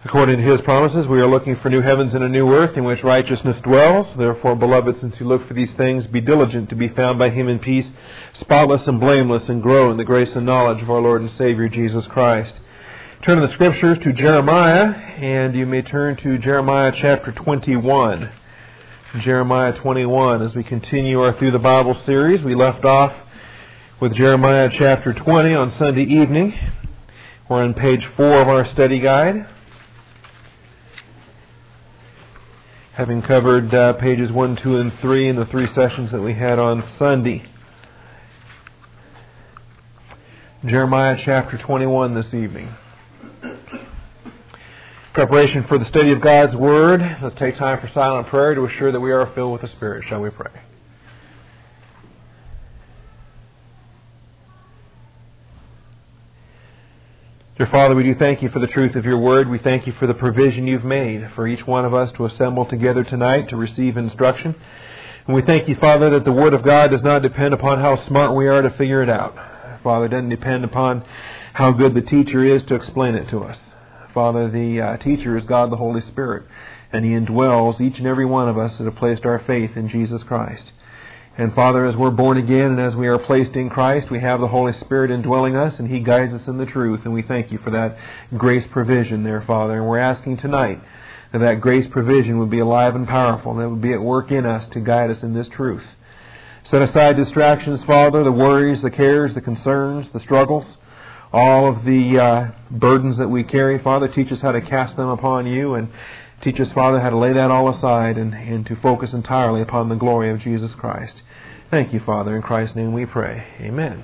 According to His promises, we are looking for new heavens and a new earth in which righteousness dwells. Therefore, beloved, since you look for these things, be diligent to be found by Him in peace, spotless and blameless, and grow in the grace and knowledge of our Lord and Savior, Jesus Christ. Turn in the Scriptures to Jeremiah, and you may turn to Jeremiah chapter 21. Jeremiah 21. As we continue our Through the Bible series, we left off with Jeremiah chapter 20 on Sunday evening. We're on page 4 of our study guide, having covered pages 1, 2, and 3 in the 3 sessions that we had on Sunday. Jeremiah chapter 21 this evening. Preparation for the study of God's Word. Let's take time for silent prayer to assure that we are filled with the Spirit. Shall we pray? Dear Father, we do thank You for the truth of Your Word. We thank You for the provision You've made for each one of us to assemble together tonight to receive instruction. And we thank You, Father, that the Word of God does not depend upon how smart we are to figure it out. Father, it doesn't depend upon how good the teacher is to explain it to us. Father, the teacher is God the Holy Spirit, and He indwells each and every one of us that have placed our faith in Jesus Christ. And Father, as we're born again and as we are placed in Christ, we have the Holy Spirit indwelling us, and He guides us in the truth. And we thank You for that grace provision there, Father. And we're asking tonight that that grace provision would be alive and powerful, and that it would be at work in us to guide us in this truth. Set aside distractions, Father, the worries, the cares, the concerns, the struggles, all of the burdens that we carry. Father, teach us how to cast them upon You, and teach us, Father, how to lay that all aside and to focus entirely upon the glory of Jesus Christ. Thank You, Father. In Christ's name we pray. Amen.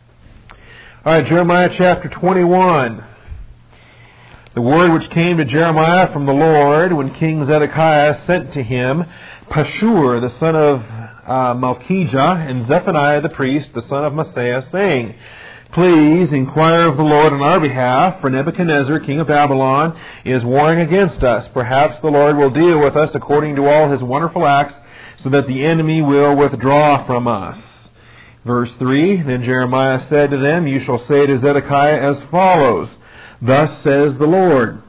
All right, Jeremiah chapter 21. The word which came to Jeremiah from the Lord when King Zedekiah sent to him Pashur, the son of Malchijah, and Zephaniah the priest, the son of Maaseiah, saying, Please inquire of the Lord on our behalf, for Nebuchadnezzar, king of Babylon, is warring against us. Perhaps the Lord will deal with us according to all His wonderful acts, so that the enemy will withdraw from us. Verse 3, Then Jeremiah said to them, You shall say to Zedekiah as follows, Thus says the Lord.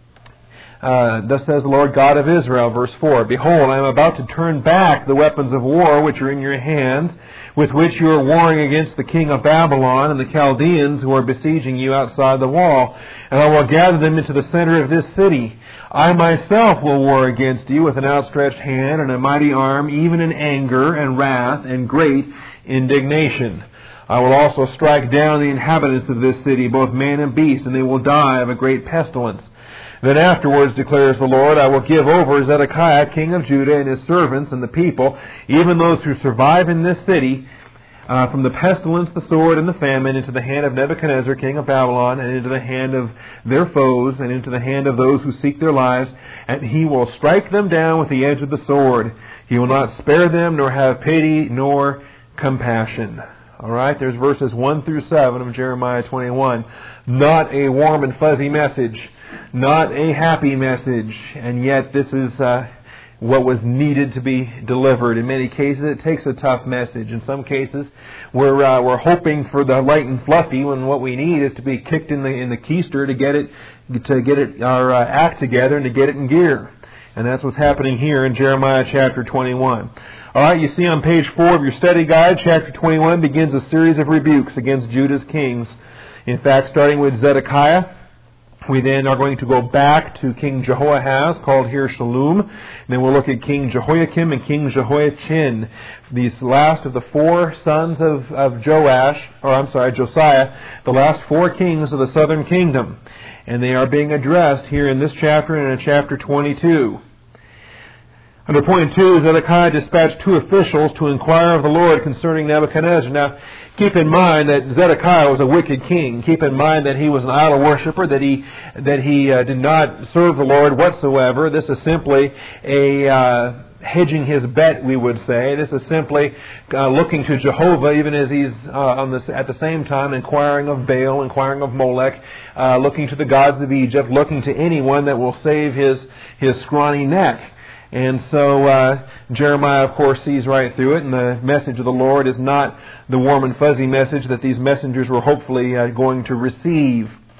Thus says the Lord God of Israel. Verse 4, Behold, I am about to turn back the weapons of war which are in your hands, with which you are warring against the king of Babylon and the Chaldeans who are besieging you outside the wall. And I will gather them into the center of this city. I myself will war against you with an outstretched hand and a mighty arm, even in anger and wrath and great indignation. I will also strike down the inhabitants of this city, both man and beast, and they will die of a great pestilence. Then afterwards, declares the Lord, I will give over Zedekiah, king of Judah, and his servants and the people, even those who survive in this city, from the pestilence, the sword, and the famine, into the hand of Nebuchadnezzar, king of Babylon, and into the hand of their foes, and into the hand of those who seek their lives, and he will strike them down with the edge of the sword. He will not spare them, nor have pity, nor compassion. All right, there's verses 1 through 7 of Jeremiah 21. Not a warm and fuzzy message, not a happy message, and yet this is what was needed to be delivered. In many cases, it takes a tough message. In some cases, we're hoping for the light and fluffy when what we need is to be kicked in the keister to get it our act together and to get it in gear. And that's what's happening here in Jeremiah chapter 21. All right, you see on page 4 of your study guide, chapter 21 begins a series of rebukes against Judah's kings. In fact, starting with Zedekiah, we then are going to go back to King Jehoahaz, called here Shallum. And then we'll look at King Jehoiakim and King Jehoiachin. These last of the 4 sons of Josiah, the last 4 kings of the southern kingdom. And they are being addressed here in this chapter and in chapter 22. Under point 2, Zedekiah dispatched 2 officials to inquire of the Lord concerning Nebuchadnezzar. Now, keep in mind that Zedekiah was a wicked king. Keep in mind that he was an idol worshiper, that he did not serve the Lord whatsoever. This is simply a hedging his bet, we would say. This is simply looking to Jehovah, even as he's at the same time inquiring of Baal, inquiring of Molech, looking to the gods of Egypt, looking to anyone that will save his scrawny neck. And so Jeremiah, of course, sees right through it, and the message of the Lord is not the warm and fuzzy message that these messengers were hopefully going to receive.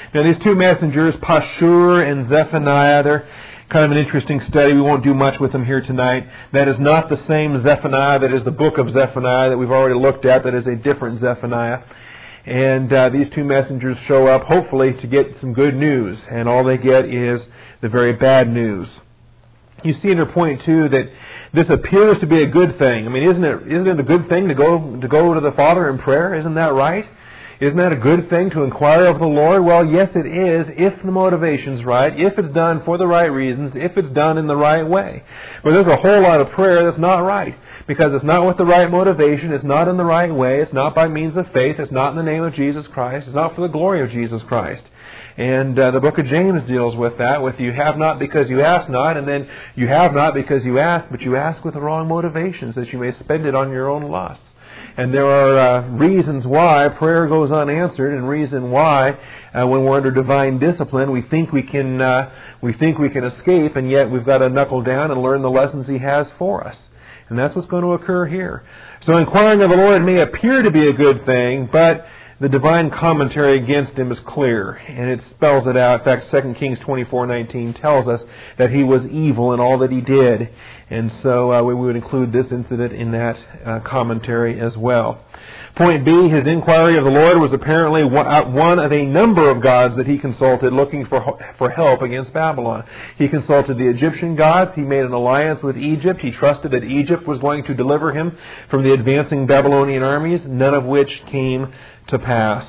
Now these two messengers, Pashur and Zephaniah, they're kind of an interesting study. We won't do much with them here tonight. That is not the same Zephaniah that is the book of Zephaniah that we've already looked at. That is a different Zephaniah. And these two messengers show up, hopefully, to get some good news. And all they get is the very bad news. You see in her point, too, that this appears to be a good thing. I mean, isn't it a good thing to go to the Father in prayer? Isn't that right? Isn't that a good thing to inquire of the Lord? Well, yes, it is, if the motivation's right, if it's done for the right reasons, if it's done in the right way. But there's a whole lot of prayer that's not right, because it's not with the right motivation, it's not in the right way, it's not by means of faith, it's not in the name of Jesus Christ, it's not for the glory of Jesus Christ. And the book of James deals with that, with you have not because you ask not, and then you have not because you ask, but you ask with the wrong motivations, that you may spend it on your own lusts. And there are reasons why prayer goes unanswered, and reason why when we're under divine discipline we think we can escape, and yet we've got to knuckle down and learn the lessons He has for us. And that's what's going to occur here. So inquiring of the Lord may appear to be a good thing, but the divine commentary against him is clear, and it spells it out. In fact, 2 Kings 24:19 tells us that he was evil in all that he did. And so we would include this incident in that commentary as well. Point B, his inquiry of the Lord was apparently one of a number of gods that he consulted looking for help against Babylon. He consulted the Egyptian gods. He made an alliance with Egypt. He trusted that Egypt was going to deliver him from the advancing Babylonian armies, none of which came to pass.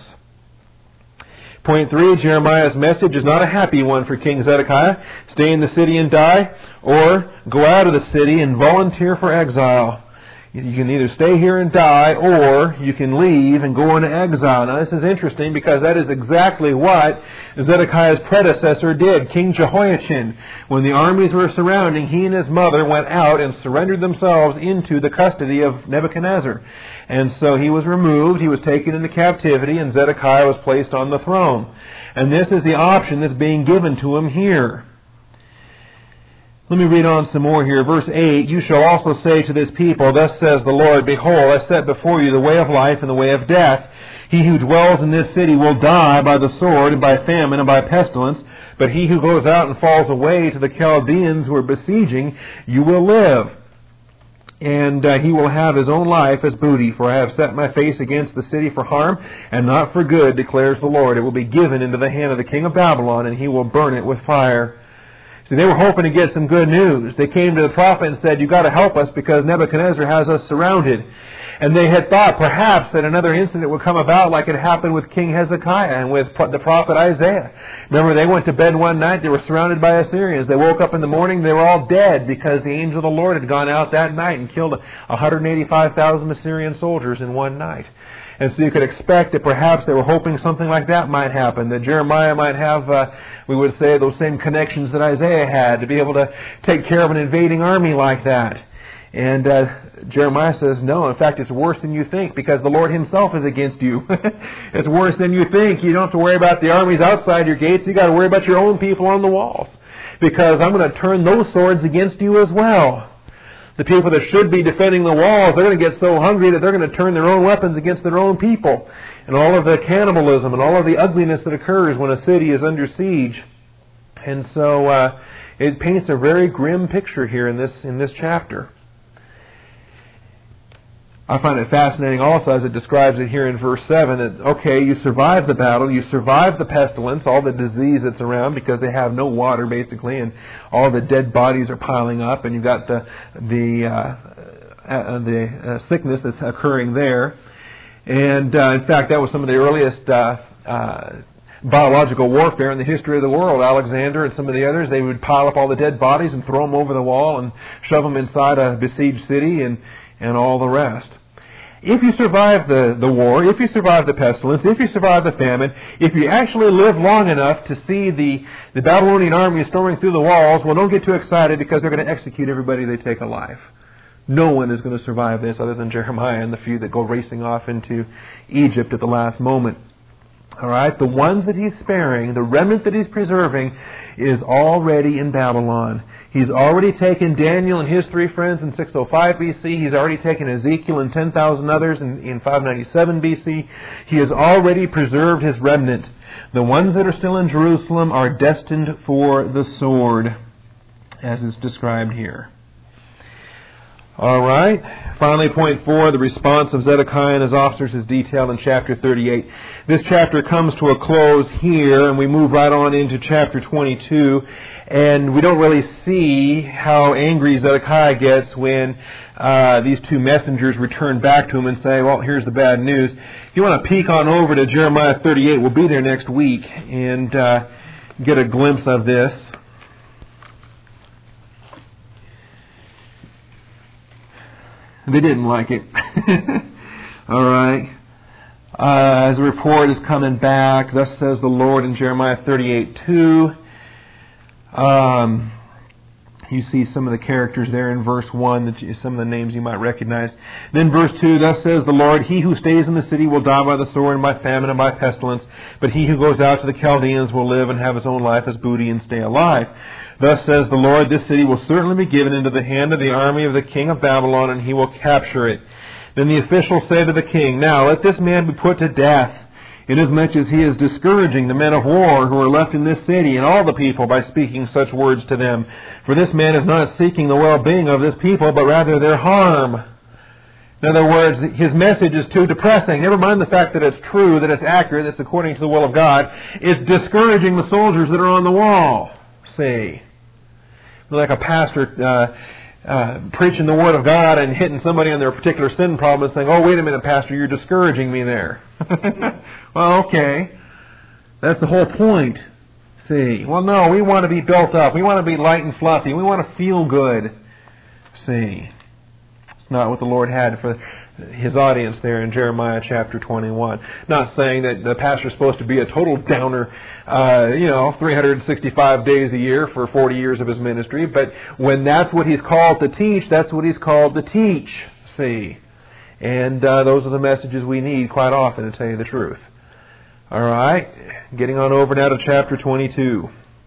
Point 3, Jeremiah's message is not a happy one for King Zedekiah. Stay in the city and die, or go out of the city and volunteer for exile. You can either stay here and die, or you can leave and go into exile. Now this is interesting because that is exactly what Zedekiah's predecessor did, King Jehoiachin. When the armies were surrounding, he and his mother went out and surrendered themselves into the custody of Nebuchadnezzar. And so he was removed, he was taken into captivity, and Zedekiah was placed on the throne. And this is the option that's being given to him here. Let me read on some more here. Verse 8, you shall also say to this people, thus says the Lord, behold, I set before you the way of life and the way of death. He who dwells in this city will die by the sword and by famine and by pestilence, but he who goes out and falls away to the Chaldeans who are besieging, you will live. And he will have his own life as booty, for I have set my face against the city for harm, and not for good, declares the Lord. It will be given into the hand of the king of Babylon, and he will burn it with fire. See, they were hoping to get some good news. They came to the prophet and said, you've got to help us because Nebuchadnezzar has us surrounded. And they had thought perhaps that another incident would come about like it happened with King Hezekiah and with the prophet Isaiah. Remember, they went to bed one night, they were surrounded by Assyrians. They woke up in the morning, they were all dead because the angel of the Lord had gone out that night and killed 185,000 Assyrian soldiers in one night. And so you could expect that perhaps they were hoping something like that might happen, that Jeremiah might have, we would say, those same connections that Isaiah had to be able to take care of an invading army like that. And Jeremiah says, no, in fact, it's worse than you think because the Lord Himself is against you. It's worse than you think. You don't have to worry about the armies outside your gates. You've got to worry about your own people on the walls because I'm going to turn those swords against you as well. The people that should be defending the walls, they're going to get so hungry that they're going to turn their own weapons against their own people. And all of the cannibalism and all of the ugliness that occurs when a city is under siege. And so it paints a very grim picture here in this chapter. I find it fascinating also as it describes it here in verse 7 that, okay, you survive the battle, you survive the pestilence, all the disease that's around because they have no water basically, and all the dead bodies are piling up, and you've got the sickness that's occurring there. And in fact, that was some of the earliest biological warfare in the history of the world. Alexander and some of the others, they would pile up all the dead bodies and throw them over the wall and shove them inside a besieged city and all the rest. If you survive the war, if you survive the pestilence, if you survive the famine, if you actually live long enough to see the Babylonian army storming through the walls, well, don't get too excited because they're going to execute everybody they take alive. No one is going to survive this other than Jeremiah and the few that go racing off into Egypt at the last moment. All right, the ones that he's sparing, the remnant that he's preserving, is already in Babylon. He's already taken Daniel and his 3 friends in 605 BC. He's already taken Ezekiel and 10,000 others in 597 BC. He has already preserved his remnant. The ones that are still in Jerusalem are destined for the sword, as is described here. All right. Finally, point 4, the response of Zedekiah and his officers is detailed in chapter 38. This chapter comes to a close here, and we move right on into chapter 22. And we don't really see how angry Zedekiah gets when these 2 messengers return back to him and say, well, here's the bad news. If you want to peek on over to Jeremiah 38, we'll be there next week and get a glimpse of this. They didn't like it. All right. As the report is coming back, thus says the Lord in Jeremiah 38:2. You see some of the characters there in verse 1, some of the names you might recognize. Then verse 2, thus says the Lord, he who stays in the city will die by the sword and by famine and by pestilence, but he who goes out to the Chaldeans will live and have his own life as booty and stay alive. Thus says the Lord, this city will certainly be given into the hand of the army of the king of Babylon, and he will capture it. Then the officials say to the king, now let this man be put to death, inasmuch as he is discouraging the men of war who are left in this city and all the people by speaking such words to them. For this man is not seeking the well-being of this people, but rather their harm. In other words, his message is too depressing. Never mind the fact that it's true, that it's accurate, that it's according to the will of God. It's discouraging the soldiers that are on the wall. See? Like a pastor preaching the Word of God and hitting somebody on their particular sin problem and saying, oh, wait a minute, Pastor, you're discouraging me there. Well, okay. That's the whole point. See? Well, no, we want to be built up. We want to be light and fluffy. We want to feel good. See? It's not what the Lord had for his audience there in Jeremiah chapter 21. Not saying that the pastor's supposed to be a total downer, 365 days a year for 40 years of his ministry, but when that's what he's called to teach, that's what he's called to teach. See? And those are the messages we need quite often, to tell you the truth. All right, getting on over now to chapter 22.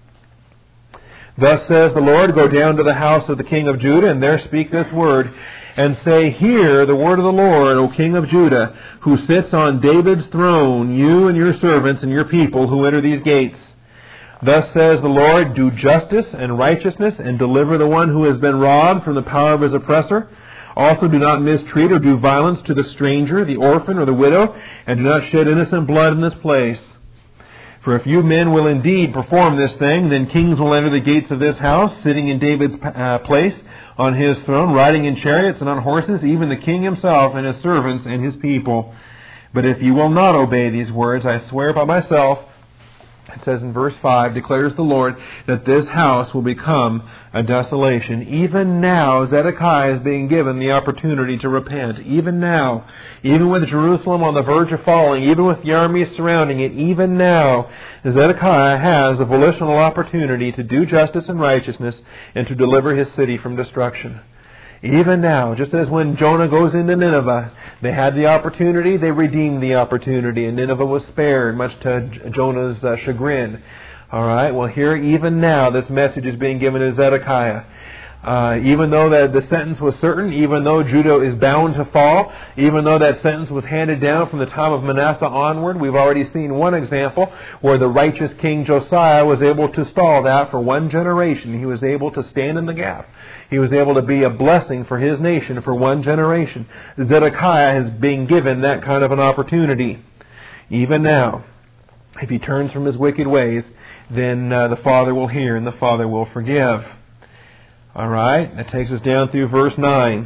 Thus says the Lord, go down to the house of the king of Judah, and there speak this word, and say, hear the word of the Lord, O king of Judah, who sits on David's throne, you and your servants and your people who enter these gates. Thus says the Lord, do justice and righteousness, and deliver the one who has been robbed from the power of his oppressor. Also do not mistreat or do violence to the stranger, the orphan, or the widow, and do not shed innocent blood in this place. For if you men will indeed perform this thing, then kings will enter the gates of this house, sitting in David's place on his throne, riding in chariots and on horses, even the king himself and his servants and his people. But if you will not obey these words, I swear by myself, it says in verse 5, declares the Lord, that this house will become a desolation. Even now, Zedekiah is being given the opportunity to repent. Even now, even with Jerusalem on the verge of falling, even with the armies surrounding it, even now, Zedekiah has a volitional opportunity to do justice and righteousness and to deliver his city from destruction. Even now, just as when Jonah goes into Nineveh, they had the opportunity, they redeemed the opportunity, and Nineveh was spared, much to Jonah's chagrin. All right, well here, even now, this message is being given to Zedekiah. Even though the sentence was certain, even though Judah is bound to fall, even though that sentence was handed down from the time of Manasseh onward, we've already seen one example where the righteous King Josiah was able to stall that for one generation. He was able to stand in the gap. He was able to be a blessing for his nation for one generation. Zedekiah is being given that kind of an opportunity. Even now, if he turns from his wicked ways, then the Father will hear and the Father will forgive. All right, that takes us down through verse 9.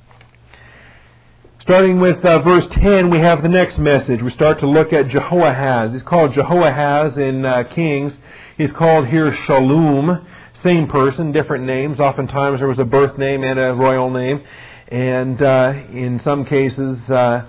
Starting with verse 10, we have the next message. We start to look at Jehoahaz. He's called Jehoahaz in Kings. He's called here Shallum. Same person, different names. Oftentimes there was a birth name and a royal name. And in some cases,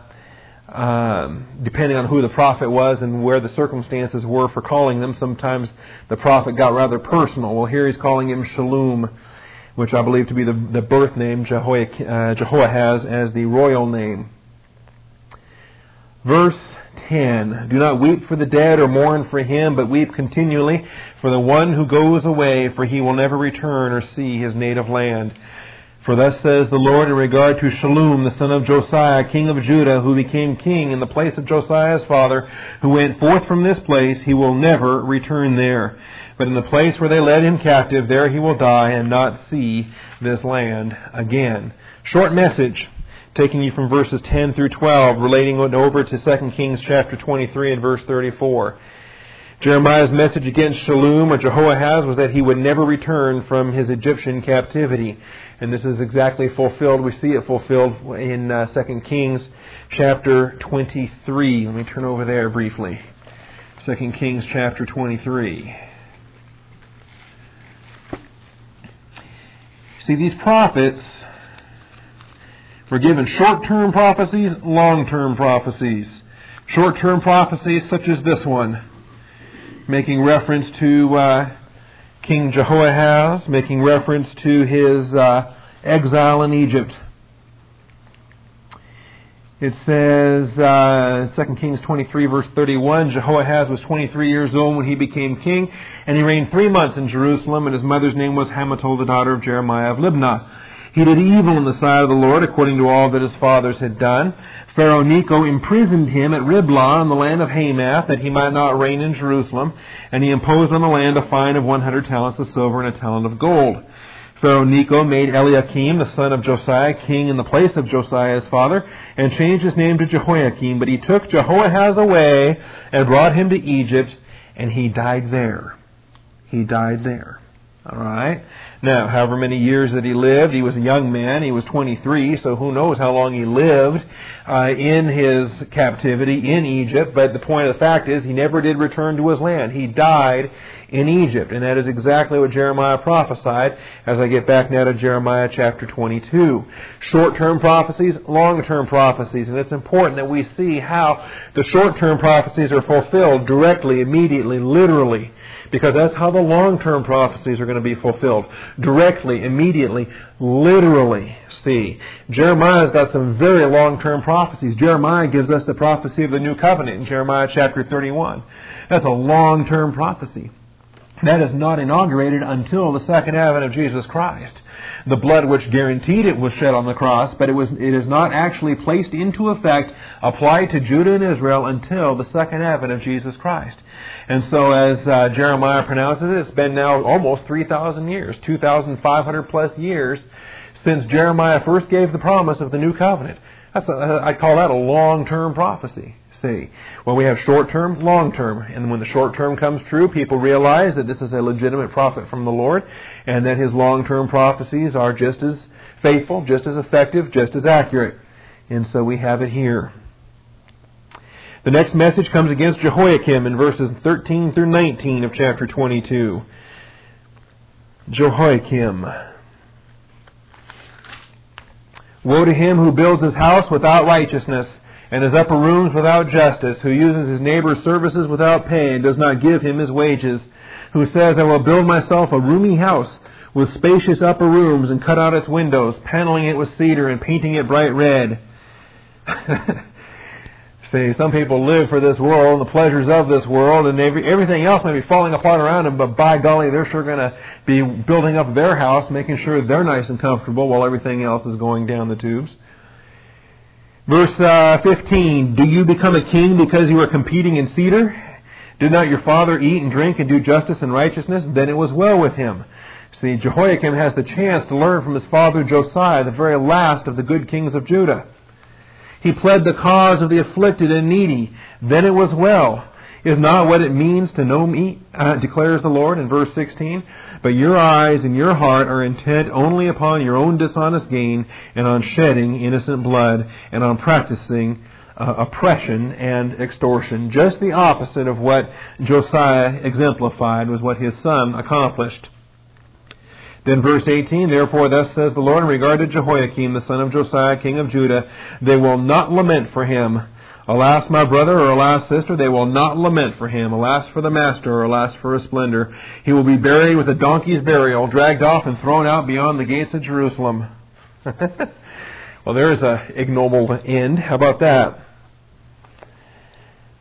depending on who the prophet was and where the circumstances were for calling them, sometimes the prophet got rather personal. Well, here he's calling him Shallum, which I believe to be the birth name, Jehoahaz as the royal name. Verse 10. Do not weep for the dead or mourn for him, but weep continually for the one who goes away, for he will never return or see his native land. For thus says the Lord in regard to Shallum, the son of Josiah, king of Judah, who became king in the place of Josiah's father, who went forth from this place, he will never return there. But in the place where they led him captive, there he will die and not see this land again. Short message, taking you from verses 10 through 12, relating it over to 2 Kings chapter 23 and verse 34. Jeremiah's message against Shallum or Jehoahaz was that he would never return from his Egyptian captivity. And this is exactly fulfilled. We see it fulfilled in 2 Kings chapter 23. Let me turn over there briefly. 2 Kings chapter 23. See, these prophets were given short-term prophecies, long-term prophecies. Short-term prophecies such as this one, making reference to King Jehoahaz, making reference to his exile in Egypt. It says, 2 Kings 23 verse 31, Jehoahaz was 23 years old when he became king, and he reigned 3 months in Jerusalem, and his mother's name was Hamutal, the daughter of Jeremiah of Libnah. He did evil in the sight of the Lord, according to all that his fathers had done. Pharaoh Necho imprisoned him at Riblah in the land of Hamath, that he might not reign in Jerusalem, and he imposed on the land a fine of 100 talents of silver and a talent of gold. Pharaoh Necho made Eliakim, the son of Josiah, king in the place of Josiah's father, and changed his name to Jehoiakim. But he took Jehoahaz away and brought him to Egypt, and he died there. He died there. All right. Now, however many years that he lived, he was a young man. He was 23, so who knows how long he lived in his captivity in Egypt. But the point of the fact is, he never did return to his land. He died in Egypt, and that is exactly what Jeremiah prophesied as I get back now to Jeremiah chapter 22. Short-term prophecies, long-term prophecies, and it's important that we see how the short-term prophecies are fulfilled directly, immediately, literally, because that's how the long-term prophecies are going to be fulfilled. Directly, immediately, literally. See, Jeremiah's got some very long-term prophecies. Jeremiah gives us the prophecy of the new covenant in Jeremiah chapter 31. That's a long-term prophecy. That is not inaugurated until the second advent of Jesus Christ. The blood which guaranteed it was shed on the cross, but it is not actually placed into effect, applied to Judah and Israel until the second advent of Jesus Christ. And so as Jeremiah pronounces it, it's been now almost 3,000 years, 2,500 plus years since Jeremiah first gave the promise of the new covenant. I call that a long-term prophecy. See, well, we have short-term, long-term, and when the short-term comes true, people realize that this is a legitimate prophet from the Lord, and that his long-term prophecies are just as faithful, just as effective, just as accurate. And so we have it here. The next message comes against Jehoiakim in verses 13 through 19 of chapter 22. Jehoiakim. Woe to him who builds his house without righteousness, and his upper rooms without justice, who uses his neighbor's services without pay, and does not give him his wages, who says, I will build myself a roomy house with spacious upper rooms, and cut out its windows, paneling it with cedar, and painting it bright red. See, some people live for this world, and the pleasures of this world, and everything else may be falling apart around them, but by golly, they're sure going to be building up their house, making sure they're nice and comfortable while everything else is going down the tubes. Verse 15, do you become a king because you are competing in cedar? Did not your father eat and drink and do justice and righteousness? Then it was well with him. See, Jehoiakim has the chance to learn from his father Josiah, the very last of the good kings of Judah. He pled the cause of the afflicted and needy. Then it was well. Is not what it means to know me, declares the Lord in verse 16. But your eyes and your heart are intent only upon your own dishonest gain, and on shedding innocent blood, and on practicing oppression and extortion. Just the opposite of what Josiah exemplified was what his son accomplished. Then verse 18, therefore thus says the Lord in regard to Jehoiakim, the son of Josiah, king of Judah, they will not lament for him. Alas, my brother, or alas, sister, they will not lament for him. Alas for the master, or alas for his splendor. He will be buried with a donkey's burial, dragged off and thrown out beyond the gates of Jerusalem. Well, there's an ignoble end. How about that?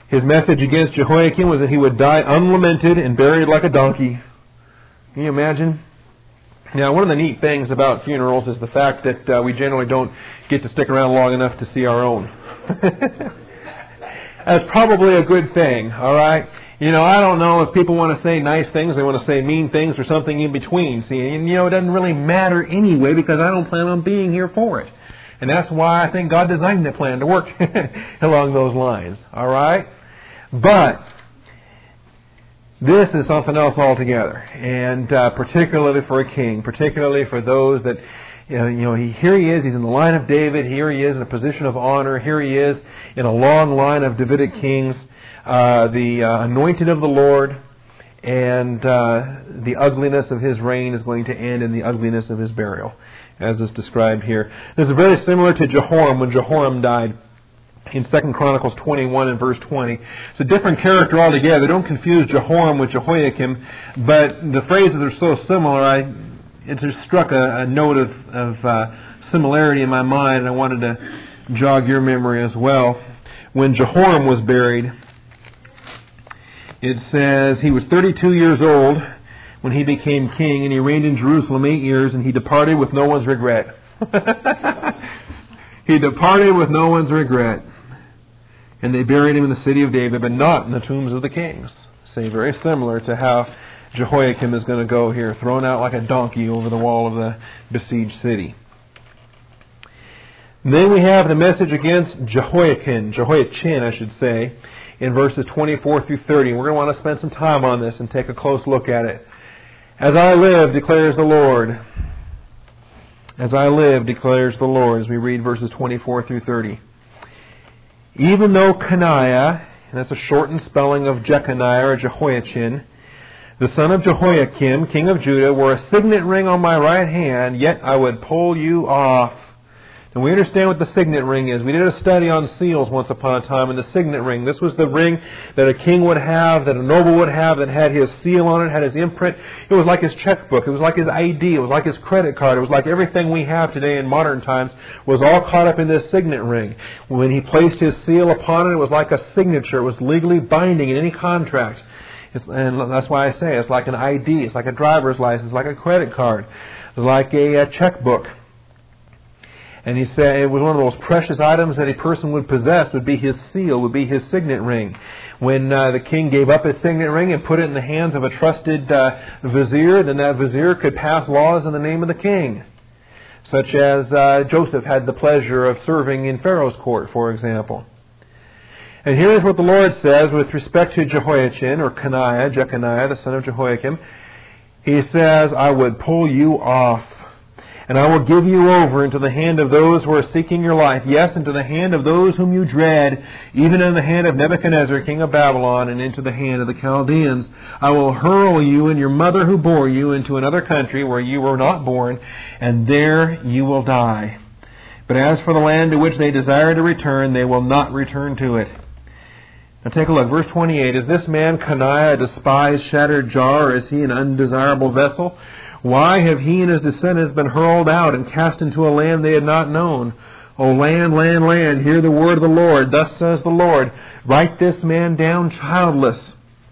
His message against Jehoiakim was that he would die unlamented and buried like a donkey. Can you imagine? Now, one of the neat things about funerals is the fact that we generally don't get to stick around long enough to see our own. That's probably a good thing, all right? You know, I don't know if people want to say nice things, they want to say mean things, or something in between. See, and you know, it doesn't really matter anyway because I don't plan on being here for it. And that's why I think God designed the plan to work along those lines, all right? But this is something else altogether, and particularly for a king, particularly for those that, here he is, he's in the line of David, here he is in a position of honor, here he is in a long line of Davidic kings, the anointed of the Lord, and the ugliness of his reign is going to end in the ugliness of his burial, as is described here. This is very similar to Jehoram when Jehoram died in 2 Chronicles 21 and verse 20. It's a different character altogether. Don't confuse Jehoram with Jehoiakim, but the phrases are so similar, it just struck a note of similarity in my mind, and I wanted to jog your memory as well. When Jehoram was buried, it says he was 32 years old when he became king, and he reigned in Jerusalem 8 years, and he departed with no one's regret. He departed with no one's regret. And they buried him in the city of David, but not in the tombs of the kings. Say, very similar to how Jehoiakim is going to go here, thrown out like a donkey over the wall of the besieged city. And then we have the message against Jehoiachin, I should say, in verses 24 through 30. We're going to want to spend some time on this and take a close look at it. As I live, declares the Lord. As I live, declares the Lord, as we read verses 24 through 30. Even though Coniah, and that's a shortened spelling of Jeconiah or Jehoiachin, the son of Jehoiakim, king of Judah, wore a signet ring on my right hand, yet I would pull you off. And we understand what the signet ring is. We did a study on seals once upon a time, and the signet ring. This was the ring that a king would have, that a noble would have, that had his seal on it, had his imprint. It was like his checkbook. It was like his ID. It was like his credit card. It was like everything we have today in modern times was all caught up in this signet ring. When he placed his seal upon it, it was like a signature. It was legally binding in any contract. And that's why I say it's like an ID. It's like a driver's license, like a credit card. It's like a checkbook. And he said it was one of those precious items that a person would possess, would be his seal, would be his signet ring. When the king gave up his signet ring and put it in the hands of a trusted vizier, then that vizier could pass laws in the name of the king. Such as Joseph had the pleasure of serving in Pharaoh's court, for example. And here's what the Lord says with respect to Jehoiachin, or Jeconiah, the son of Jehoiakim. He says, I would pull you off. And I will give you over into the hand of those who are seeking your life. Yes, into the hand of those whom you dread, even in the hand of Nebuchadnezzar, king of Babylon, and into the hand of the Chaldeans. I will hurl you and your mother who bore you into another country where you were not born, and there you will die. But as for the land to which they desire to return, they will not return to it. Now take a look. Verse 28. Is this man Coniah a despised, shattered jar, or is he an undesirable vessel? Why have he and his descendants been hurled out and cast into a land they had not known? O land, land, land, hear the word of the Lord. Thus says the Lord, write this man down childless,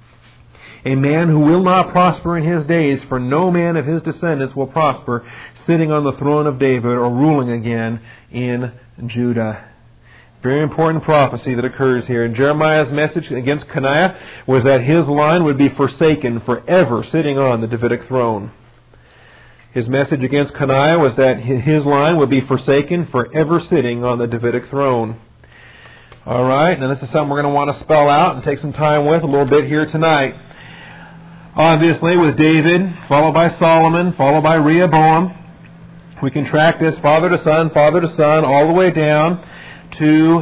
a man who will not prosper in his days, for no man of his descendants will prosper, sitting on the throne of David or ruling again in Judah. Very important prophecy that occurs here. And Jeremiah's message against Coniah was that his line would be forsaken, forever sitting on the Davidic throne. His message against Coniah was that his line would be forsaken, forever sitting on the Davidic throne. All right, now this is something we're going to want to spell out and take some time with a little bit here tonight. Obviously, with David, followed by Solomon, followed by Rehoboam, we can track this father to son, all the way down to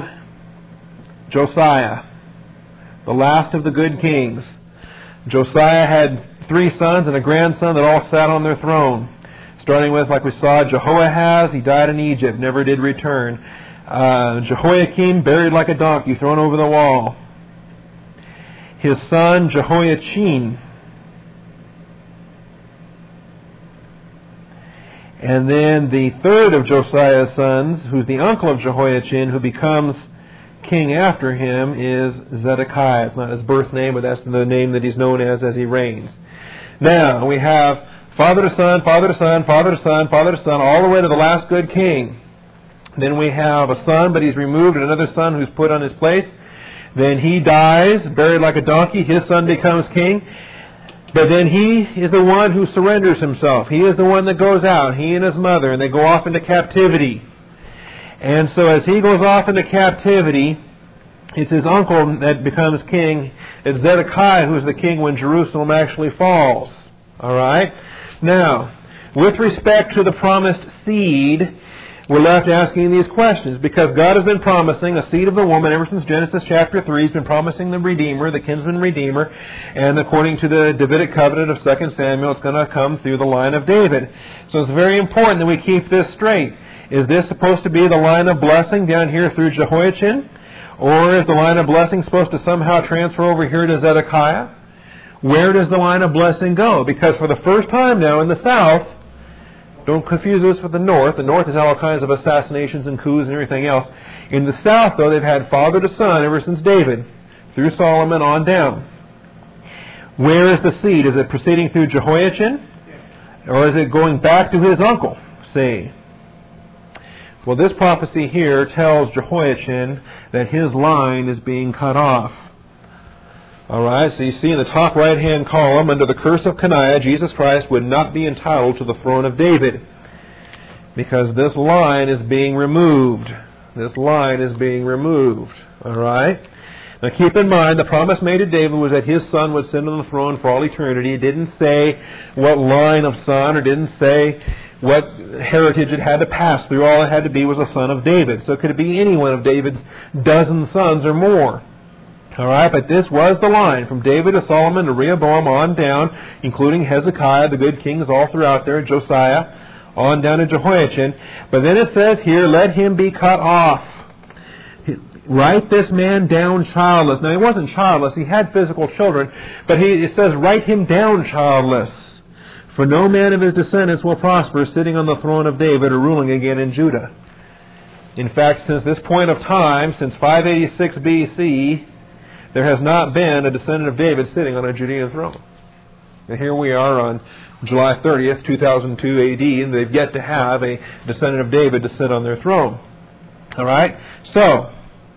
Josiah, the last of the good kings. Josiah had 3 sons and a grandson that all sat on their throne. Starting with, like we saw, Jehoahaz, he died in Egypt, never did return. Jehoiakim, buried like a donkey, thrown over the wall. His son, Jehoiachin. And then the third of Josiah's sons, who's the uncle of Jehoiachin, who becomes king after him is Zedekiah. It's not his birth name, but that's the name that he's known as he reigns. Now, we have father to son, father to son, father to son, father to son, all the way to the last good king. Then we have a son, but he's removed, and another son who's put on his place. Then he dies, buried like a donkey. His son becomes king. But then he is the one who surrenders himself. He is the one that goes out, he and his mother, and they go off into captivity. And so as he goes off into captivity, it's his uncle that becomes king. It's Zedekiah who's the king when Jerusalem actually falls. All right? Now, with respect to the promised seed, we're left asking these questions because God has been promising a seed of the woman ever since Genesis chapter 3. He's been promising the Redeemer, the kinsman Redeemer, and according to the Davidic covenant of 2 Samuel, it's going to come through the line of David. So it's very important that we keep this straight. Is this supposed to be the line of blessing down here through Jehoiachin? Or is the line of blessing supposed to somehow transfer over here to Zedekiah? Where does the line of blessing go? Because for the first time now in the south, don't confuse this with the north. The north has had all kinds of assassinations and coups and everything else. In the south, though, they've had father to son ever since David, through Solomon on down. Where is the seed? Is it proceeding through Jehoiachin? Or is it going back to his uncle? See? Well, this prophecy here tells Jehoiachin that his line is being cut off. All right, so you see in the top right-hand column, under the curse of Coniah, Jesus Christ would not be entitled to the throne of David because this line is being removed. This line is being removed. All right? Now keep in mind, the promise made to David was that his son would sit on the throne for all eternity. It didn't say what line of son, or didn't say what heritage it had to pass through. All it had to be was a son of David. So could it be any one of David's dozen sons or more? All right, but this was the line from David to Solomon to Rehoboam on down, including Hezekiah, the good kings all throughout there, Josiah, on down to Jehoiachin. But then it says here, let him be cut off. Write this man down childless. Now, he wasn't childless. He had physical children. But it says, write him down childless. For no man of his descendants will prosper sitting on the throne of David or ruling again in Judah. In fact, since this point of time, since 586 B.C., there has not been a descendant of David sitting on a Judean throne. And here we are on July 30th, 2002 AD, and they've yet to have a descendant of David to sit on their throne. All right? So,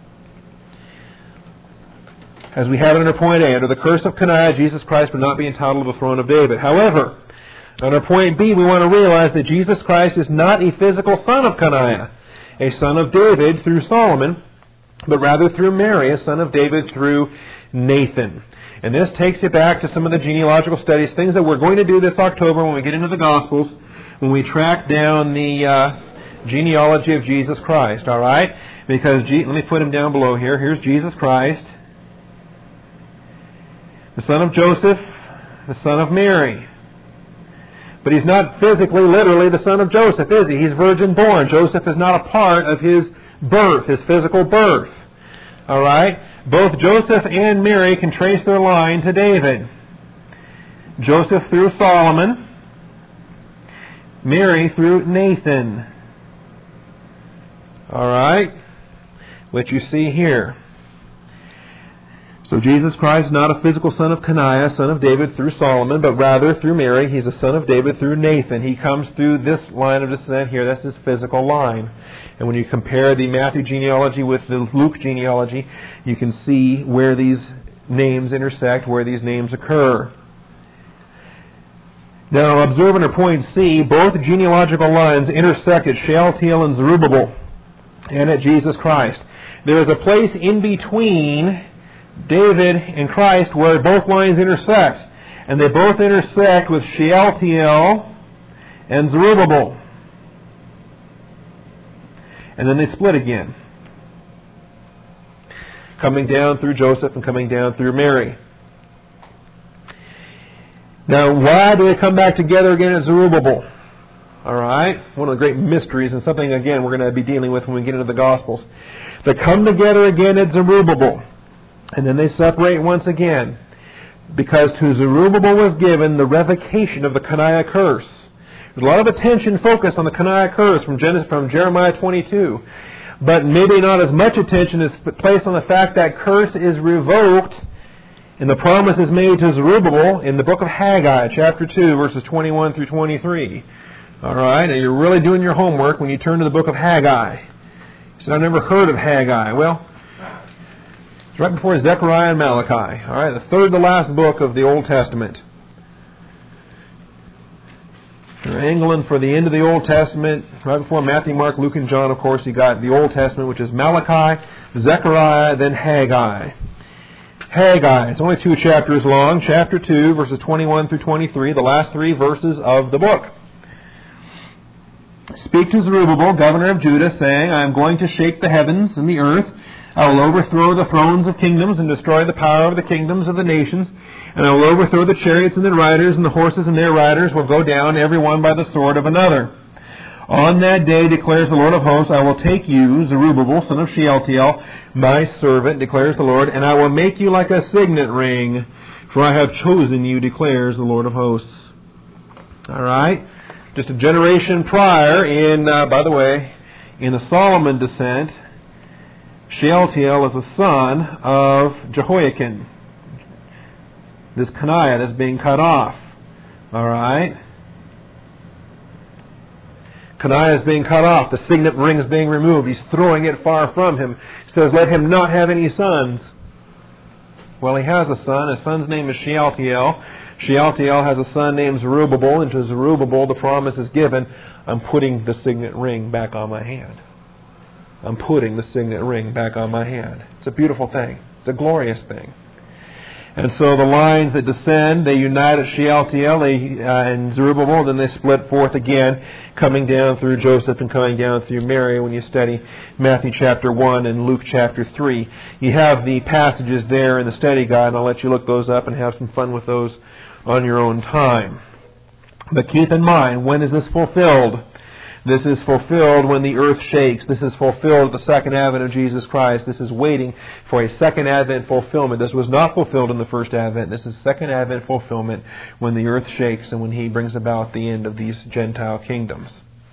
as we have it under point A, under the curse of Coniah, Jesus Christ would not be entitled to the throne of David. However, under point B, we want to realize that Jesus Christ is not a physical son of Coniah, a son of David through Solomon, but rather through Mary, a son of David through Nathan. And this takes you back to some of the genealogical studies, things that we're going to do this October when we get into the Gospels, when we track down the genealogy of Jesus Christ, all right? Because, let me put him down below here. Here's Jesus Christ, the son of Joseph, the son of Mary. But he's not physically, literally the son of Joseph, is he? He's virgin born. Joseph is not a part of his birth, his physical birth. All right? Both Joseph and Mary can trace their line to David. Joseph through Solomon, Mary through Nathan. All right? Which you see here. So Jesus Christ is not a physical son of Coniah, son of David through Solomon, but rather through Mary. He's a son of David through Nathan. He comes through this line of descent here. That's his physical line. And when you compare the Matthew genealogy with the Luke genealogy, you can see where these names intersect, where these names occur. Now, observe under point C, both genealogical lines intersect at Shealtiel and Zerubbabel, and at Jesus Christ. There is a place in between David and Christ where both lines intersect. And they both intersect with Shealtiel and Zerubbabel. And then they split again, coming down through Joseph and coming down through Mary. Now, why do they come back together again at Zerubbabel? All right? One of the great mysteries, and something, again, we're going to be dealing with when we get into the Gospels. They come together again at Zerubbabel, and then they separate once again, because to Zerubbabel was given the revocation of the Coniah curse. There's a lot of attention focused on the Coniah curse from Jeremiah 22. but maybe not as much attention is placed on the fact that curse is revoked and the promise is made to Zerubbabel in the book of Haggai, chapter 2, verses 21 through 23. All right, now you're really doing your homework when you turn to the book of Haggai. You said, I've never heard of Haggai. Well, it's right before Zechariah and Malachi. All right, the third to last book of the Old Testament. You're angling for the end of the Old Testament. Right before Matthew, Mark, Luke, and John, of course, you got the Old Testament, which is Malachi, Zechariah, then Haggai. Haggai, it's only 2 chapters long. Chapter 2, verses 21 through 23, the last 3 verses of the book. Speak to Zerubbabel, governor of Judah, saying, I am going to shake the heavens and the earth. I will overthrow the thrones of kingdoms and destroy the power of the kingdoms of the nations. And I will overthrow the chariots and their riders, and the horses and their riders will go down, every one by the sword of another. On that day, declares the Lord of hosts, I will take you, Zerubbabel, son of Shealtiel, my servant, declares the Lord, and I will make you like a signet ring, for I have chosen you, declares the Lord of hosts. All right. Just a generation prior, by the way, in the Solomon descent, Shealtiel is a son of Jehoiakim. This Coniah that's being cut off. All right? Coniah is being cut off. The signet ring is being removed. He's throwing it far from him. He says, let him not have any sons. Well, he has a son. His son's name is Shealtiel. Shealtiel has a son named Zerubbabel, and to Zerubbabel the promise is given, I'm putting the signet ring back on my hand. I'm putting the signet ring back on my hand. It's a beautiful thing. It's a glorious thing. And so the lines that descend, they unite at Shealtiel and Zerubbabel, then they split forth again, coming down through Joseph and coming down through Mary when you study Matthew chapter 1 and Luke chapter 3. You have the passages there in the study guide, and I'll let you look those up and have some fun with those on your own time. But keep in mind, when is this fulfilled? This is fulfilled when the earth shakes. This is fulfilled at the second advent of Jesus Christ. This is waiting for a second advent fulfillment. This was not fulfilled in the first advent. This is second advent fulfillment when the earth shakes and when He brings about the end of these Gentile kingdoms.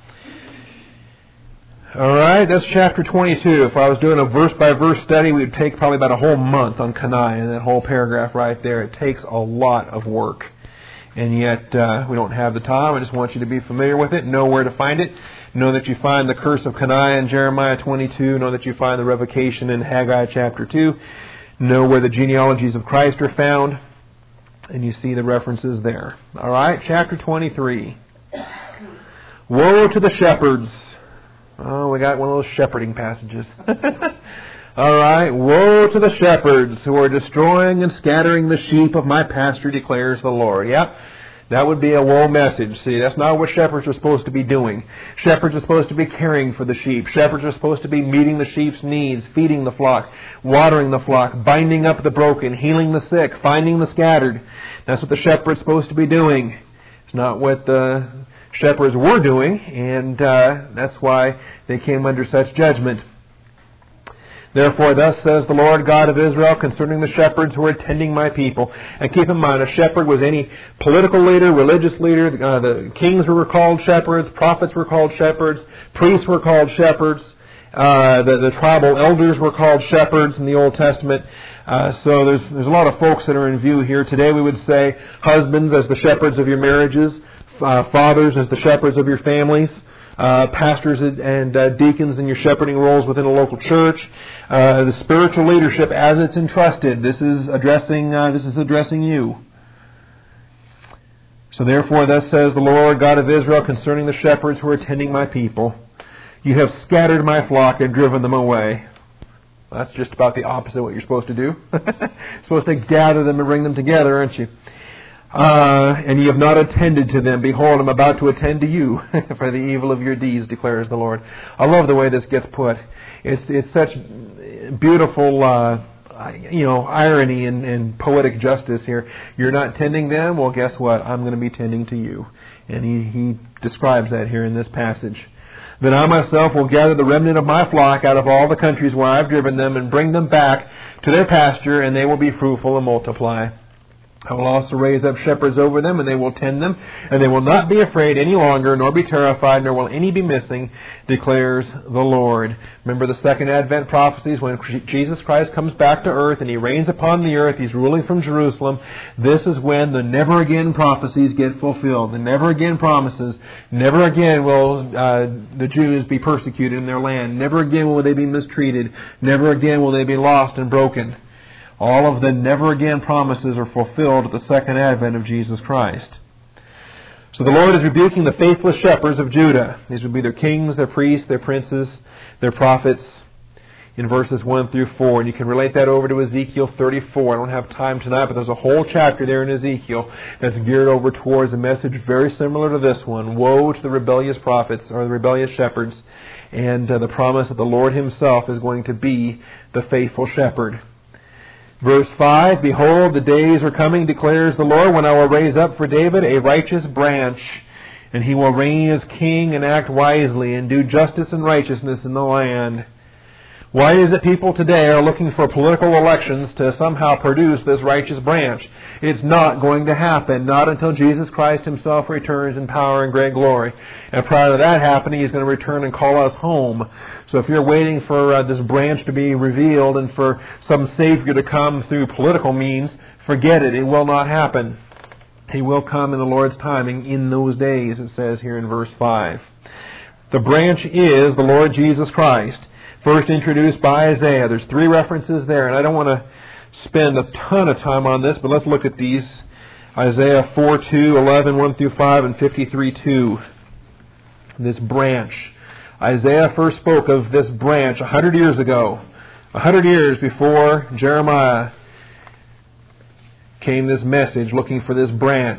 All right, that's chapter 22. If I was doing a verse-by-verse study, we would take probably about a whole month on Coniah and that whole paragraph right there. It takes a lot of work. And yet, we don't have the time. I just want you to be familiar with it, know where to find it. Know that you find the curse of Coniah in Jeremiah 22. Know that you find the revocation in Haggai chapter 2. Know where the genealogies of Christ are found. And you see the references there. All right, chapter 23. Woe to the shepherds. Oh, we got one of those shepherding passages. All right, woe to the shepherds who are destroying and scattering the sheep of my pasture, declares the Lord. Yep, that would be a woe message. See, that's not what shepherds are supposed to be doing. Shepherds are supposed to be caring for the sheep. Shepherds are supposed to be meeting the sheep's needs, feeding the flock, watering the flock, binding up the broken, healing the sick, finding the scattered. That's what the shepherd's supposed to be doing. It's not what the shepherds were doing, and that's why they came under such judgment. Therefore, thus says the Lord God of Israel concerning the shepherds who are tending my people. And keep in mind, a shepherd was any political leader, religious leader. The kings were called shepherds, prophets were called shepherds, priests were called shepherds, the tribal elders were called shepherds in the Old Testament. So there's a lot of folks that are in view here. Today we would say husbands as the shepherds of your marriages, fathers as the shepherds of your families, pastors and deacons in your shepherding roles within a local church, the spiritual leadership as it's entrusted. This is addressing you. So therefore, thus says the Lord God of Israel concerning the shepherds who are tending my people, you have scattered my flock and driven them away. Well, that's just about the opposite of what you're supposed to do. You're supposed to gather them and bring them together, aren't you? And ye have not attended to them. Behold, I'm about to attend to you for the evil of your deeds, declares the Lord. I love the way this gets put. It's such beautiful, irony and poetic justice here. You're not tending them? Well, guess what? I'm going to be tending to you. And he describes that here in this passage. Then I myself will gather the remnant of my flock out of all the countries where I've driven them and bring them back to their pasture, and they will be fruitful and multiply. I will also raise up shepherds over them, and they will tend them, and they will not be afraid any longer, nor be terrified, nor will any be missing, declares the Lord. Remember the second Advent prophecies, when Jesus Christ comes back to earth and He reigns upon the earth, He's ruling from Jerusalem. This is when the never again prophecies get fulfilled. The never again promises. Never again will the Jews be persecuted in their land. Never again will they be mistreated. Never again will they be lost and broken. All of the never again promises are fulfilled at the second advent of Jesus Christ. So the Lord is rebuking the faithless shepherds of Judah. These would be their kings, their priests, their princes, their prophets, in verses 1 through 4. And you can relate that over to Ezekiel 34. I don't have time tonight, but there's a whole chapter there in Ezekiel that's geared over towards a message very similar to this one. Woe to the rebellious prophets, or the rebellious shepherds, and the promise that the Lord Himself is going to be the faithful shepherd. Verse 5, Behold, the days are coming, declares the Lord, when I will raise up for David a righteous branch, and he will reign as king and act wisely and do justice and righteousness in the land. Why is it people today are looking for political elections to somehow produce this righteous branch? It's not going to happen, not until Jesus Christ Himself returns in power and great glory. And prior to that happening, He's going to return and call us home. So if you're waiting for this branch to be revealed and for some Savior to come through political means, forget it. It will not happen. He will come in the Lord's timing in those days, it says here in verse 5. The branch is the Lord Jesus Christ, first introduced by Isaiah. There's 3 references there, and I don't want to spend a ton of time on this, but let's look at these. Isaiah 4:2, 11, 1 through 5, and 53:2. This branch. Isaiah first spoke of this branch 100 years ago. 100 years before Jeremiah came this message looking for this branch.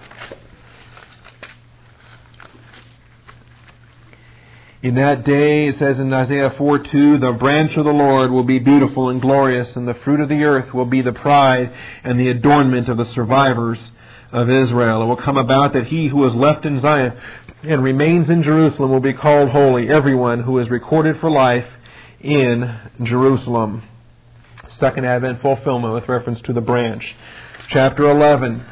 In that day, it says in Isaiah 4:2, the branch of the Lord will be beautiful and glorious, and the fruit of the earth will be the pride and the adornment of the survivors of Israel. It will come about that he who is left in Zion and remains in Jerusalem will be called holy, everyone who is recorded for life in Jerusalem. Second Advent fulfillment with reference to the branch. Chapter 11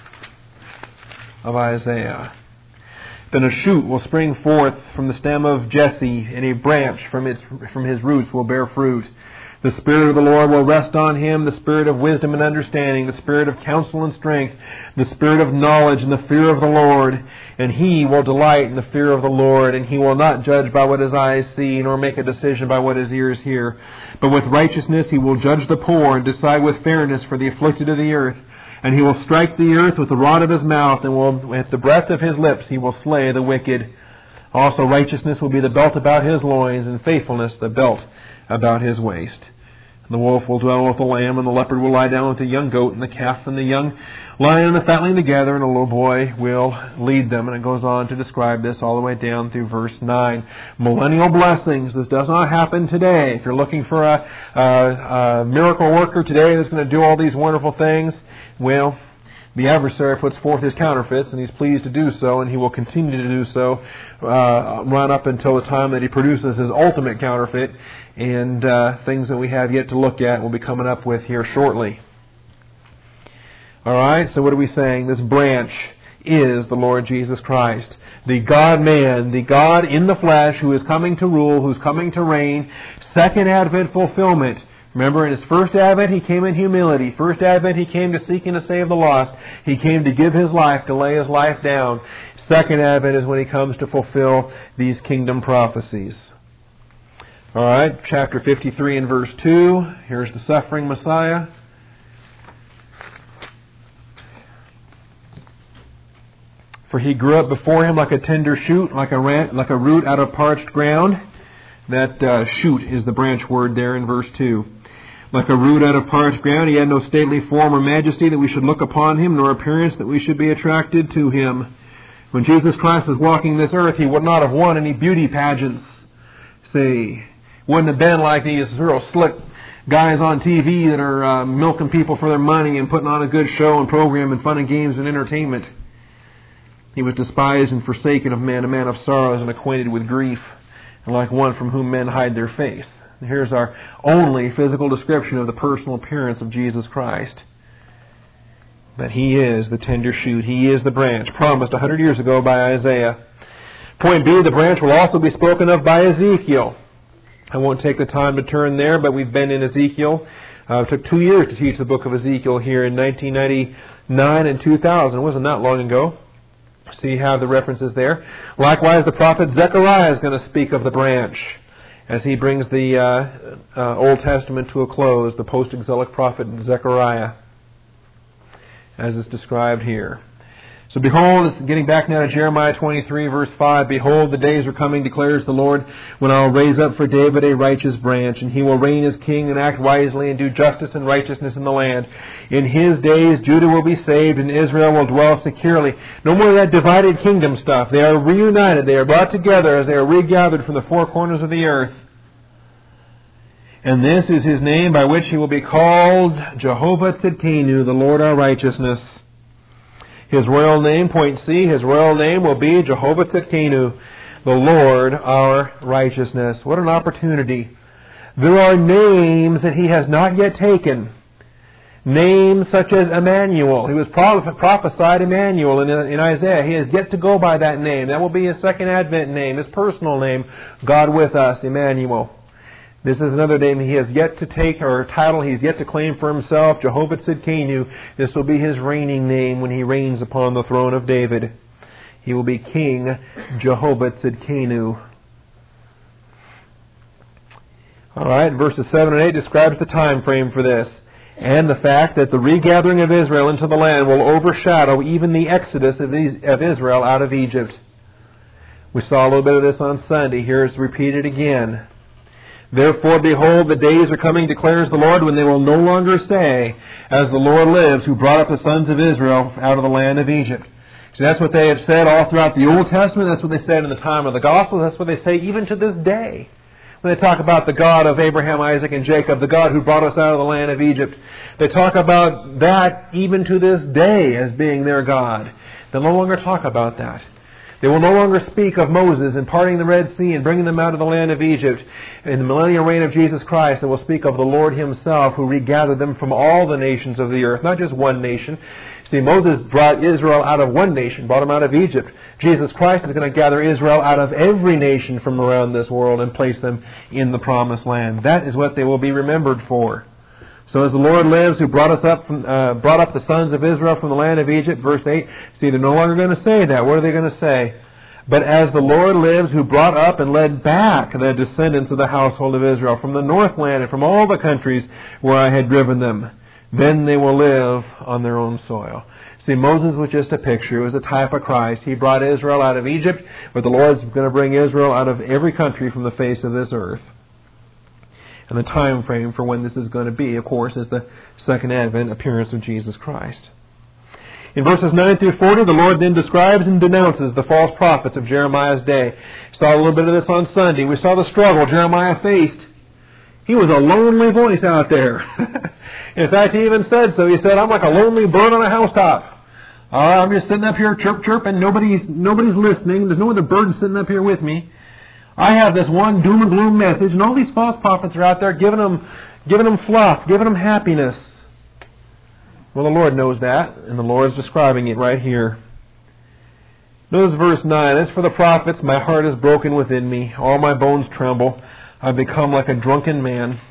of Isaiah. Then a shoot will spring forth from the stem of Jesse, and a branch from his roots will bear fruit. The Spirit of the Lord will rest on him, the Spirit of wisdom and understanding, the Spirit of counsel and strength, the Spirit of knowledge and the fear of the Lord. And he will delight in the fear of the Lord, and he will not judge by what his eyes see, nor make a decision by what his ears hear. But with righteousness he will judge the poor, and decide with fairness for the afflicted of the earth. And he will strike the earth with the rod of his mouth, and with the breath of his lips he will slay the wicked. Also righteousness will be the belt about his loins, and faithfulness the belt about his waist. And the wolf will dwell with the lamb, and the leopard will lie down with the young goat, and the calf and the young lion and the fatling together, and a little boy will lead them. And it goes on to describe this all the way down through verse 9. Millennial blessings. This does not happen today. If you're looking for a miracle worker today that's going to do all these wonderful things, well, the adversary puts forth his counterfeits, and he's pleased to do so, and he will continue to do so run up until the time that he produces his ultimate counterfeit, and things that we have yet to look at we'll be coming up with here shortly. All right, so what are we saying? This branch is the Lord Jesus Christ, the God-man, the God in the flesh who is coming to rule, who's coming to reign, second Advent fulfillment. Remember, in His first advent, He came in humility. First advent, He came to seek and to save the lost. He came to give His life, to lay His life down. Second advent is when He comes to fulfill these kingdom prophecies. All right, chapter 53 and verse 2. Here's the suffering Messiah. For He grew up before Him like a tender shoot, like a root out of parched ground. That shoot is the branch word there in verse 2. Like a root out of parched ground, He had no stately form or majesty that we should look upon Him, nor appearance that we should be attracted to Him. When Jesus Christ was walking this earth, He would not have won any beauty pageants. See, wouldn't have been like these real slick guys on TV that are milking people for their money and putting on a good show and program and fun and games and entertainment. He was despised and forsaken of men, a man of sorrows and acquainted with grief, and like one from whom men hide their face. Here's our only physical description of the personal appearance of Jesus Christ. that He is the tender shoot. He is the branch, promised 100 years ago by Isaiah. Point B, the branch will also be spoken of by Ezekiel. I won't take the time to turn there, but we've been in Ezekiel. It took 2 years to teach the book of Ezekiel here in 1999 and 2000. It wasn't that long ago. So you have the references there. Likewise, the prophet Zechariah is going to speak of the branch as he brings the Old Testament to a close, the post-exilic prophet Zechariah, as is described here. So behold, it's getting back now to Jeremiah 23, verse 5, behold, the days are coming, declares the Lord, when I will raise up for David a righteous branch, and he will reign as king and act wisely and do justice and righteousness in the land. In his days Judah will be saved and Israel will dwell securely. No more of that divided kingdom stuff. They are reunited. They are brought together as they are regathered from the four corners of the earth. And this is his name by which he will be called Jehovah Tzidkenu, the Lord our righteousness. His royal name, point C, his royal name will be Jehovah Tzidkenu, the Lord our righteousness. What an opportunity. There are names that he has not yet taken. Names such as Emmanuel. He was prophesied Emmanuel in Isaiah. He has yet to go by that name. That will be his second Advent name, his personal name, God with us, Emmanuel. This is another name he has yet to take, or a title he has yet to claim for himself, Jehovah Tzidkenu. This will be his reigning name when he reigns upon the throne of David. He will be King Jehovah Tzidkenu. Alright, verses 7 and 8 describes the time frame for this, and the fact that the regathering of Israel into the land will overshadow even the exodus of Israel out of Egypt. We saw a little bit of this on Sunday. Here it's repeated again. Therefore, behold, the days are coming, declares the Lord, when they will no longer say, as the Lord lives, who brought up the sons of Israel out of the land of Egypt. So that's what they have said all throughout the Old Testament. That's what they said in the time of the Gospel. That's what they say even to this day. When they talk about the God of Abraham, Isaac, and Jacob, the God who brought us out of the land of Egypt, they talk about that even to this day as being their God. They'll no longer talk about that. They will no longer speak of Moses and parting the Red Sea and bringing them out of the land of Egypt. In the millennial reign of Jesus Christ, they will speak of the Lord Himself who regathered them from all the nations of the earth, not just one nation. See, Moses brought Israel out of one nation, brought them out of Egypt. Jesus Christ is going to gather Israel out of every nation from around this world and place them in the promised land. That is what they will be remembered for. So as the Lord lives, who brought up the sons of Israel from the land of Egypt, verse 8, see, they're no longer going to say that. What are they going to say? But as the Lord lives, who brought up and led back the descendants of the household of Israel from the northland and from all the countries where I had driven them, then they will live on their own soil. See, Moses was just a picture. It was a type of Christ. He brought Israel out of Egypt, but the Lord's going to bring Israel out of every country from the face of this earth. And the time frame for when this is going to be, of course, is the second advent appearance of Jesus Christ. In verses 9 through 40, the Lord then describes and denounces the false prophets of Jeremiah's day. We saw a little bit of this on Sunday. We saw the struggle Jeremiah faced. He was a lonely voice out there. In fact, he even said so. He said, I'm like a lonely bird on a housetop. I'm just sitting up here chirping. Nobody's listening. There's no other birds sitting up here with me. I have this one doom and gloom message, and all these false prophets are out there giving them fluff, giving them happiness. Well, the Lord knows that, and the Lord is describing it right here. Notice verse 9. As for the prophets, my heart is broken within me. All my bones tremble. I've become like a drunken man,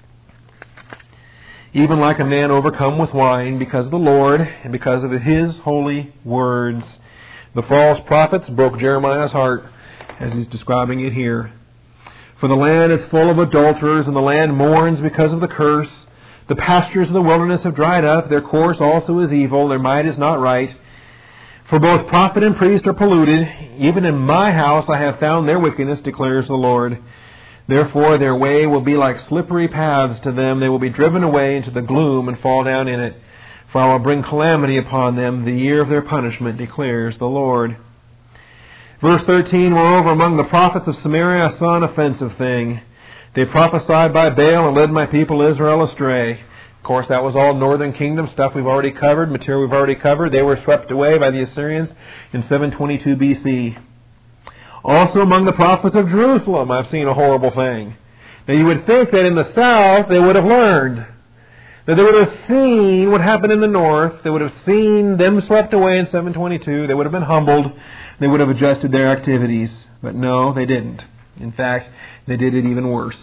even like a man overcome with wine, because of the Lord and because of His holy words. The false prophets broke Jeremiah's heart, as he's describing it here. For the land is full of adulterers, and the land mourns because of the curse. The pastures of the wilderness have dried up. Their course also is evil. Their might is not right. For both prophet and priest are polluted. Even in my house I have found their wickedness, declares the Lord. Therefore their way will be like slippery paths to them. They will be driven away into the gloom and fall down in it. For I will bring calamity upon them, the year of their punishment, declares the Lord. Verse 13, moreover, among the prophets of Samaria I saw an offensive thing. They prophesied by Baal and led my people Israel astray. Of course, that was all northern kingdom stuff we've already covered, material we've already covered. They were swept away by the Assyrians in 722 BC. Also among the prophets of Jerusalem I've seen a horrible thing. Now you would think that in the south they would have learned. that they would have seen what happened in the north. They would have seen them swept away in 722. They would have been humbled. They would have adjusted their activities. But no, they didn't. In fact, they did it even worse.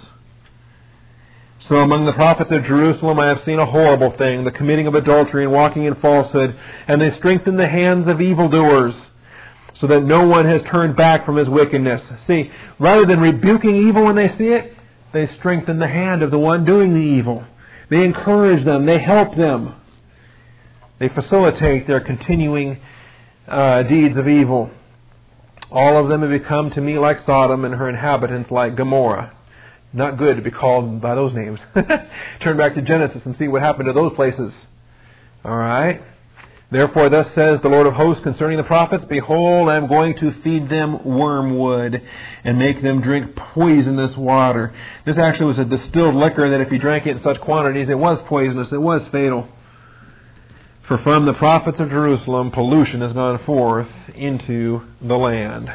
So among the prophets of Jerusalem I have seen a horrible thing, the committing of adultery and walking in falsehood, and they strengthened the hands of evildoers, so that no one has turned back from his wickedness. See, rather than rebuking evil when they see it, they strengthen the hand of the one doing the evil. They encourage them. They help them. They facilitate their continuing deeds of evil. All of them have become to me like Sodom, and her inhabitants like Gomorrah. Not good to be called by those names. Turn back to Genesis and see what happened to those places. All right? Therefore, thus says the Lord of hosts concerning the prophets, Behold, I am going to feed them wormwood and make them drink poisonous water. This actually was a distilled liquor that if you drank it in such quantities, it was poisonous, it was fatal. For from the prophets of Jerusalem, pollution has gone forth into the land.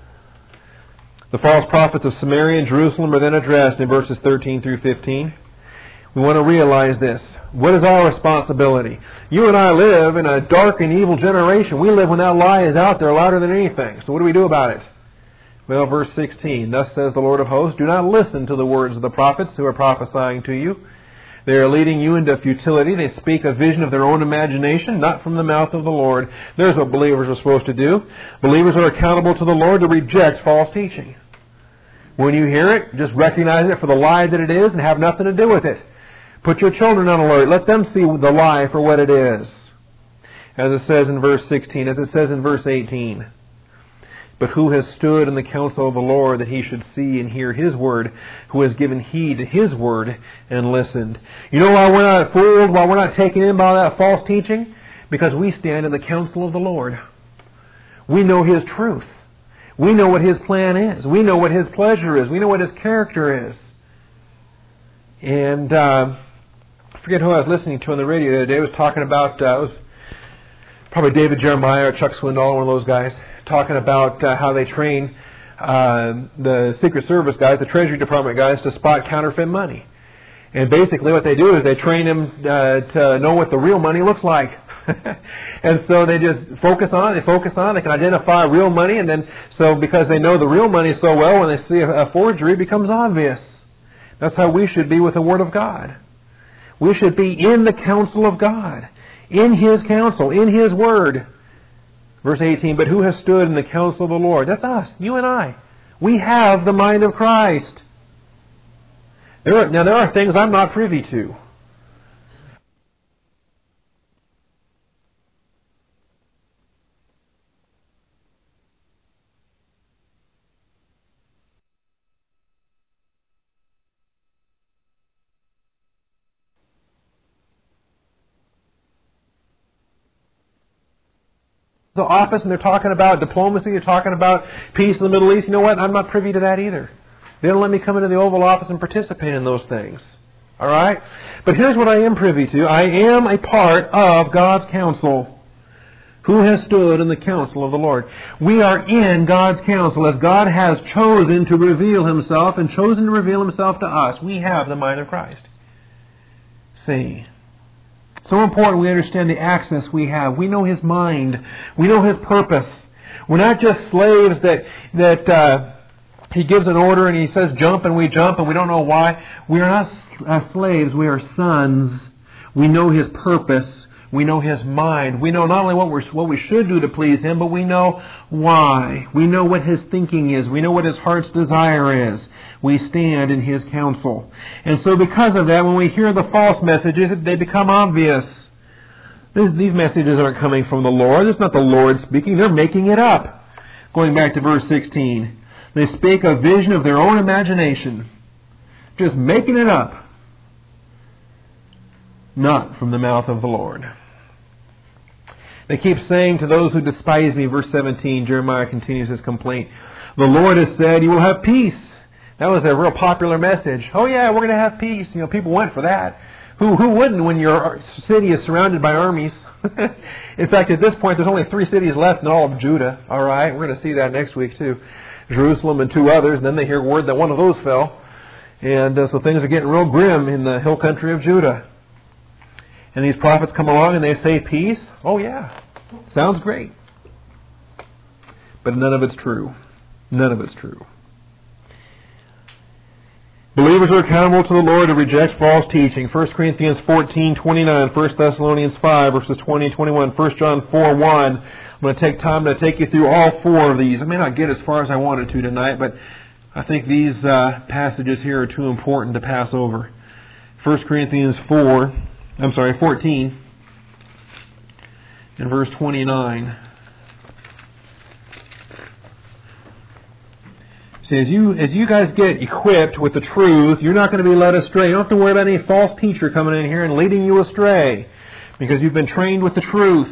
The false prophets of Samaria and Jerusalem are then addressed in verses 13 through 15. We want to realize this. What is our responsibility? You and I live in a dark and evil generation. We live when that lie is out there louder than anything. So what do we do about it? Well, verse 16, Thus says the Lord of hosts, Do not listen to the words of the prophets who are prophesying to you. They are leading you into futility. They speak a vision of their own imagination, not from the mouth of the Lord. There's what believers are supposed to do. Believers are accountable to the Lord to reject false teaching. When you hear it, just recognize it for the lie that it is and have nothing to do with it. Put your children on alert. Let them see the lie for what it is. As it says in verse 16, as it says in verse 18. But who has stood in the counsel of the Lord that he should see and hear His word, who has given heed to His word and listened? You know why we're not fooled, why we're not taken in by that false teaching? Because we stand in the counsel of the Lord. We know His truth. We know what His plan is. We know what His pleasure is. We know what His character is. And I forget who I was listening to on the radio the other day. I was talking about, it was probably David Jeremiah or Chuck Swindoll, one of those guys, talking about how they train the Secret Service guys, the Treasury Department guys, to spot counterfeit money. And basically what they do is they train them to know what the real money looks like. And so they just focus on it. They can identify real money, and then so because they know the real money so well, when they see a forgery, it becomes obvious. That's how we should be with the Word of God. We should be in the counsel of God, in His counsel, in His Word. Verse 18, But who has stood in the counsel of the Lord? That's us, you and I. We have the mind of Christ. There are things I'm not privy to. The office, and they're talking about diplomacy, they're talking about peace in the Middle East. You know what? I'm not privy to that either. They don't let me come into the Oval Office and participate in those things. All right? But here's what I am privy to. I am a part of God's counsel. Who has stood in the counsel of the Lord? We are in God's counsel as God has chosen to reveal Himself and chosen to reveal Himself to us. We have the mind of Christ. See? So important we understand the access we have. We know His mind. We know His purpose. We're not just slaves that He gives an order and He says jump and we jump and we don't know why. We are not slaves. We are sons. We know His purpose. We know His mind. We know not only what we should do to please Him, but we know why. We know what His thinking is. We know what His heart's desire is. We stand in His counsel. And so because of that, when we hear the false messages, they become obvious. These messages aren't coming from the Lord. It's not the Lord speaking. They're making it up. Going back to verse 16. They speak a vision of their own imagination. Just making it up. Not from the mouth of the Lord. They keep saying to those who despise me, verse 17, Jeremiah continues his complaint. The Lord has said, you will have peace. That was a real popular message. Oh yeah, we're going to have peace. You know, people went for that. Who wouldn't when your city is surrounded by armies? In fact, at this point, there's only 3 cities left in all of Judah. All right, we're going to see that next week too. Jerusalem and 2 others. And then they hear word that one of those fell. And so things are getting real grim in the hill country of Judah. And these prophets come along and they say peace. Oh yeah, sounds great. But none of it's true. None of it's true. Believers are accountable to the Lord to reject false teaching. 1 Corinthians 14:29, 1 Thessalonians 5, verses 20 and 21, 1 John 4:1. I'm going to take time to take you through all four of these. I may not get as far as I wanted to tonight, but I think these passages here are too important to pass over. 1 Corinthians 14 and verse 29. See, as you guys get equipped with the truth, you're not going to be led astray. You don't have to worry about any false teacher coming in here and leading you astray, because you've been trained with the truth.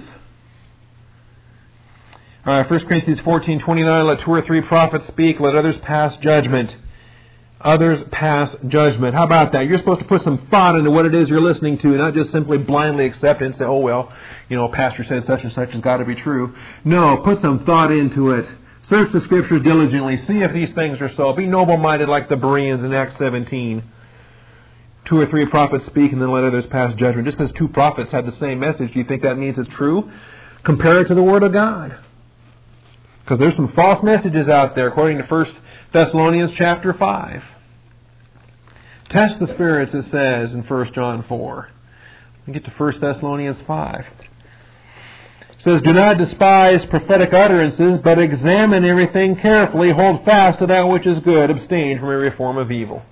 All right, 1 Corinthians 14:29, let 2 or 3 prophets speak, let others pass judgment. Others pass judgment. How about that? You're supposed to put some thought into what it is you're listening to, not just simply blindly accept it and say, oh, well, pastor said such and such has got to be true. No, put some thought into it. Search the Scriptures diligently. See if these things are so. Be noble-minded like the Bereans in Acts 17. 2 or 3 prophets speak and then let others pass judgment. Just because 2 prophets had the same message, do you think that means it's true? Compare it to the Word of God. Because there's some false messages out there, according to 1 Thessalonians chapter 5. Test the spirits, it says in 1 John 4. We get to 1 Thessalonians 5. It says, do not despise prophetic utterances, but examine everything carefully. Hold fast to that which is good. Abstain from every form of evil.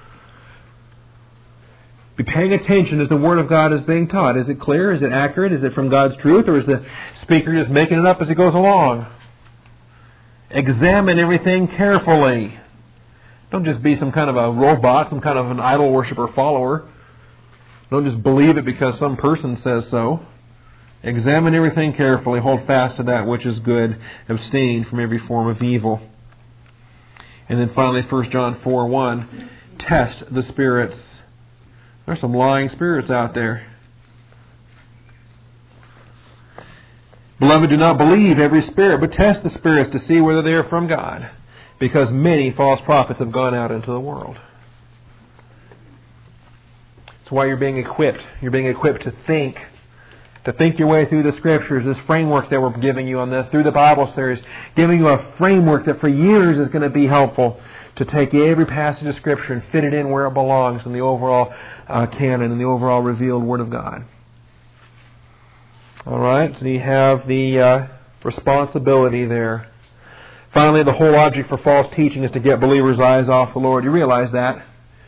Be paying attention as the Word of God is being taught. Is it clear? Is it accurate? Is it from God's truth? Or is the speaker just making it up as he goes along? Examine everything carefully. Don't just be some kind of a robot, some kind of an idol worshiper follower. Don't just believe it because some person says so. Examine everything carefully. Hold fast to that which is good. Abstain from every form of evil. And then finally, 1 John 4:1. Test the spirits. There's some lying spirits out there. Beloved, do not believe every spirit, but test the spirits to see whether they are from God, because many false prophets have gone out into the world. That's why you're being equipped. You're being equipped to think your way through the Scriptures, this framework that we're giving you on this, through the Bible series, giving you a framework that for years is going to be helpful to take every passage of Scripture and fit it in where it belongs in the overall canon and the overall revealed Word of God. All right, so you have the responsibility there. Finally, the whole object for false teaching is to get believers' eyes off the Lord. You realize that?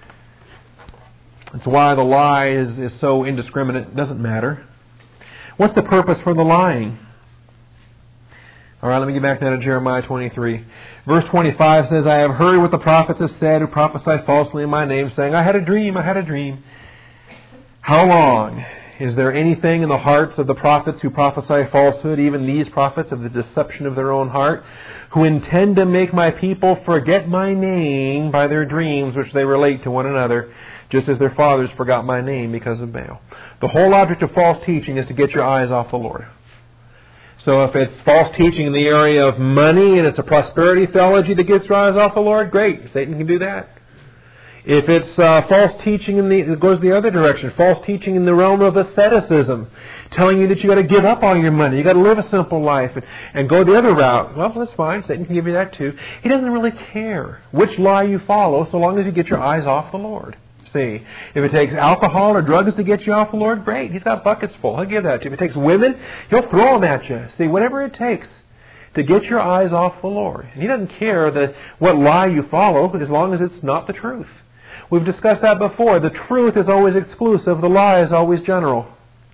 That's why the lie is so indiscriminate. It doesn't matter. What's the purpose for the lying? All right, let me get back now to Jeremiah 23. Verse 25 says, I have heard what the prophets have said who prophesy falsely in my name, saying, I had a dream, I had a dream. How long? Is there anything in the hearts of the prophets who prophesy falsehood, even these prophets of the deception of their own heart, who intend to make my people forget my name by their dreams which they relate to one another, just as their fathers forgot my name because of Baal? The whole object of false teaching is to get your eyes off the Lord. So if it's false teaching in the area of money and it's a prosperity theology that gets your eyes off the Lord, great. Satan can do that. If it's false teaching it goes the other direction, false teaching in the realm of asceticism, telling you that you got to give up all your money, you got to live a simple life and go the other route. Well, that's fine. Satan can give you that too. He doesn't really care which lie you follow, so long as you get your eyes off the Lord. See, if it takes alcohol or drugs to get you off the Lord, great. He's got buckets full. He'll give that to you. If it takes women, he'll throw them at you. See, whatever it takes to get your eyes off the Lord. And he doesn't care what lie you follow, as long as it's not the truth. We've discussed that before. The truth is always exclusive. The lie is always general.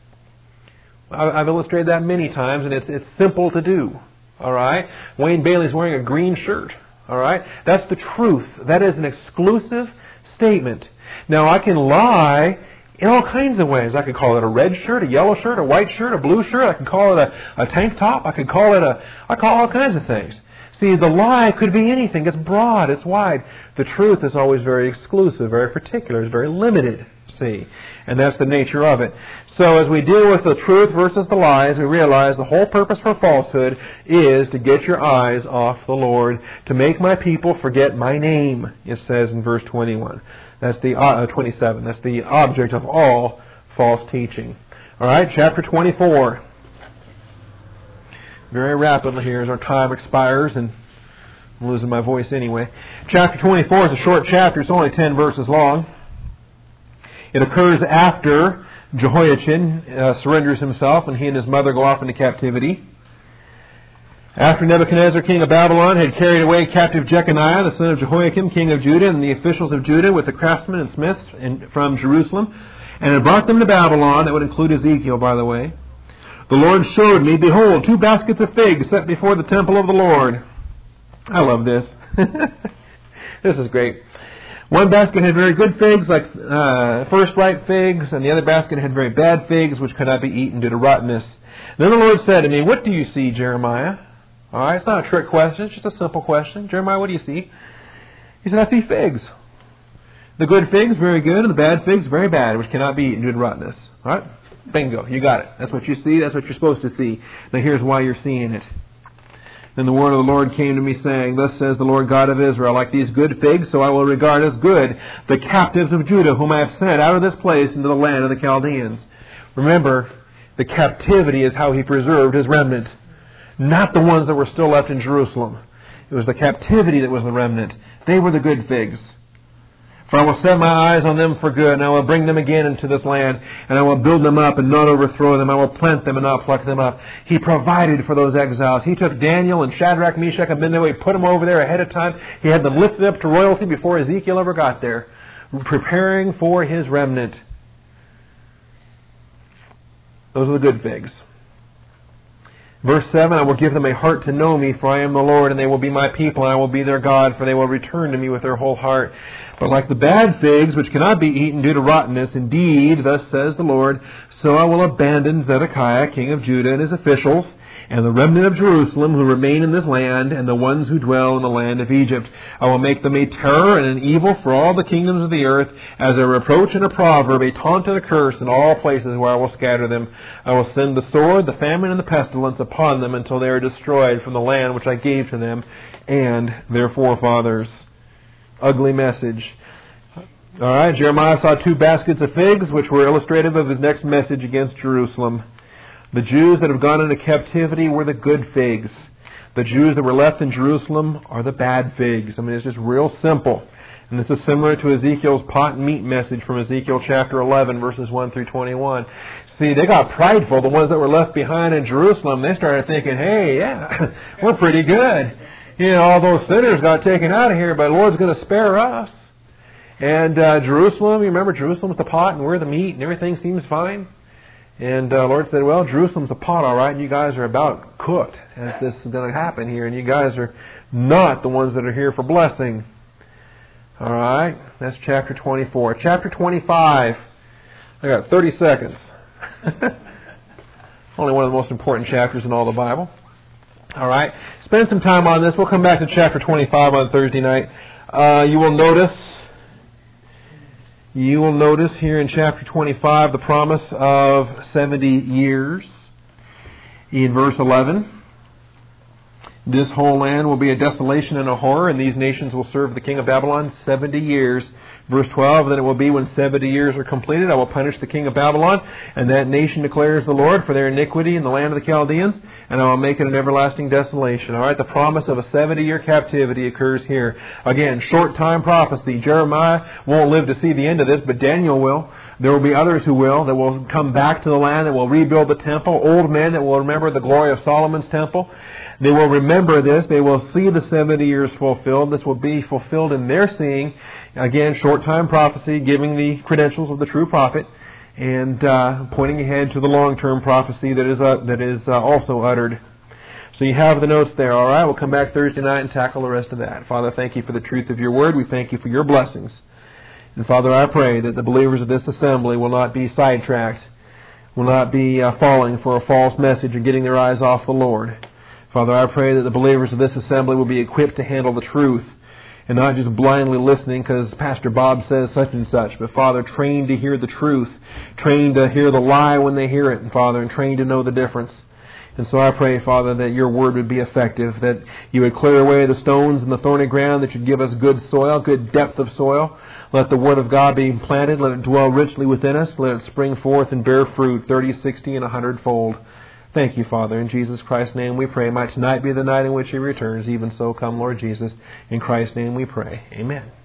I've illustrated that many times, and it's simple to do. All right? Wayne Bailey's wearing a green shirt. All right? That's the truth. That is an exclusive statement. Now, I can lie in all kinds of ways. I could call it a red shirt, a yellow shirt, a white shirt, a blue shirt. I can call it a tank top. I call all kinds of things. See, the lie could be anything. It's broad. It's wide. The truth is always very exclusive, very particular. It's very limited. See, and that's the nature of it. So as we deal with the truth versus the lies, we realize the whole purpose for falsehood is to get your eyes off the Lord, to make my people forget my name, it says in verse 21. That's the 27. That's the object of all false teaching. All right, chapter 24. Very rapidly here as our time expires, and I'm losing my voice anyway. Chapter 24 is a short chapter. It's only 10 verses long. It occurs after Jehoiachin surrenders himself and he and his mother go off into captivity. After Nebuchadnezzar, king of Babylon, had carried away captive Jeconiah, the son of Jehoiakim, king of Judah, and the officials of Judah with the craftsmen and smiths from Jerusalem, and had brought them to Babylon. That would include Ezekiel, by the way. The Lord showed me, behold, 2 baskets of figs set before the temple of the Lord. I love this. This is great. One basket had very good figs, like first ripe figs, and the other basket had very bad figs, which could not be eaten due to rottenness. Then the Lord said to me, what do you see, Jeremiah? All right, it's not a trick question, it's just a simple question. Jeremiah, what do you see? He said, I see figs. The good figs, very good, and the bad figs, very bad, which cannot be eaten due to rottenness. All right? Bingo, you got it. That's what you see, that's what you're supposed to see. Now here's why you're seeing it. Then the word of the Lord came to me, saying, thus says the Lord God of Israel, like these good figs, so I will regard as good the captives of Judah, whom I have sent out of this place into the land of the Chaldeans. Remember, the captivity is how he preserved his remnant, not the ones that were still left in Jerusalem. It was the captivity that was the remnant. They were the good figs. For I will set my eyes on them for good, and I will bring them again into this land, and I will build them up and not overthrow them. I will plant them and not pluck them up. He provided for those exiles. He took Daniel and Shadrach, Meshach, and Abednego. He put them over there ahead of time. He had them lifted up to royalty before Ezekiel ever got there, preparing for his remnant. Those are the good figs. Verse 7, I will give them a heart to know me, for I am the Lord, and they will be my people, and I will be their God, for they will return to me with their whole heart. But like the bad figs, which cannot be eaten due to rottenness, indeed, thus says the Lord, so I will abandon Zedekiah, king of Judah, and his officials, and the remnant of Jerusalem who remain in this land, and the ones who dwell in the land of Egypt. I will make them a terror and an evil for all the kingdoms of the earth, as a reproach and a proverb, a taunt and a curse in all places where I will scatter them. I will send the sword, the famine, and the pestilence upon them until they are destroyed from the land which I gave to them and their forefathers. Ugly message. All right, Jeremiah saw 2 baskets of figs, which were illustrative of his next message against Jerusalem. The Jews that have gone into captivity were the good figs. The Jews that were left in Jerusalem are the bad figs. I mean, it's just real simple. And this is similar to Ezekiel's pot and meat message from Ezekiel chapter 11, verses 1 through 21. See, they got prideful, the ones that were left behind in Jerusalem. They started thinking, hey, yeah, we're pretty good. You know, all those sinners got taken out of here, but the Lord's going to spare us. And Jerusalem, you remember Jerusalem's the pot and we're the meat and everything seems fine. And the Lord said, well, Jerusalem's a pot, all right, and you guys are about cooked as this is going to happen here, and you guys are not the ones that are here for blessing. All right, that's chapter 24. Chapter 25, I got 30 seconds. Only one of the most important chapters in all the Bible. All right, spend some time on this. We'll come back to chapter 25 on Thursday night. You will notice here in chapter 25 the promise of 70 years. In verse 11, this whole land will be a desolation and a horror, and these nations will serve the king of Babylon 70 years. Verse 12, then it will be when 70 years are completed, I will punish the king of Babylon, and that nation declares the Lord for their iniquity in the land of the Chaldeans, and I will make it an everlasting desolation. All right, the promise of a 70-year captivity occurs here. Again, short-time prophecy. Jeremiah won't live to see the end of this, but Daniel will. There will be others who will, that will come back to the land, that will rebuild the temple, old men that will remember the glory of Solomon's temple. They will remember this. They will see the 70 years fulfilled. This will be fulfilled in their seeing. Again, short-time prophecy, giving the credentials of the true prophet, and pointing ahead to the long-term prophecy that is also uttered. So you have the notes there, all right? We'll come back Thursday night and tackle the rest of that. Father, thank you for the truth of your word. We thank you for your blessings. And Father, I pray that the believers of this assembly will not be sidetracked, will not be falling for a false message and getting their eyes off the Lord. Father, I pray that the believers of this assembly will be equipped to handle the truth and not just blindly listening because Pastor Bob says such and such, but Father, trained to hear the truth, trained to hear the lie when they hear it, and Father, and trained to know the difference. And so I pray, Father, that your word would be effective, that you would clear away the stones and the thorny ground, that you'd give us good soil, good depth of soil. Let the word of God be planted. Let it dwell richly within us. Let it spring forth and bear fruit 30, 60, and 100-fold. Thank you, Father. In Jesus Christ's name we pray. Might tonight be the night in which he returns. Even so, come, Lord Jesus. In Christ's name we pray. Amen.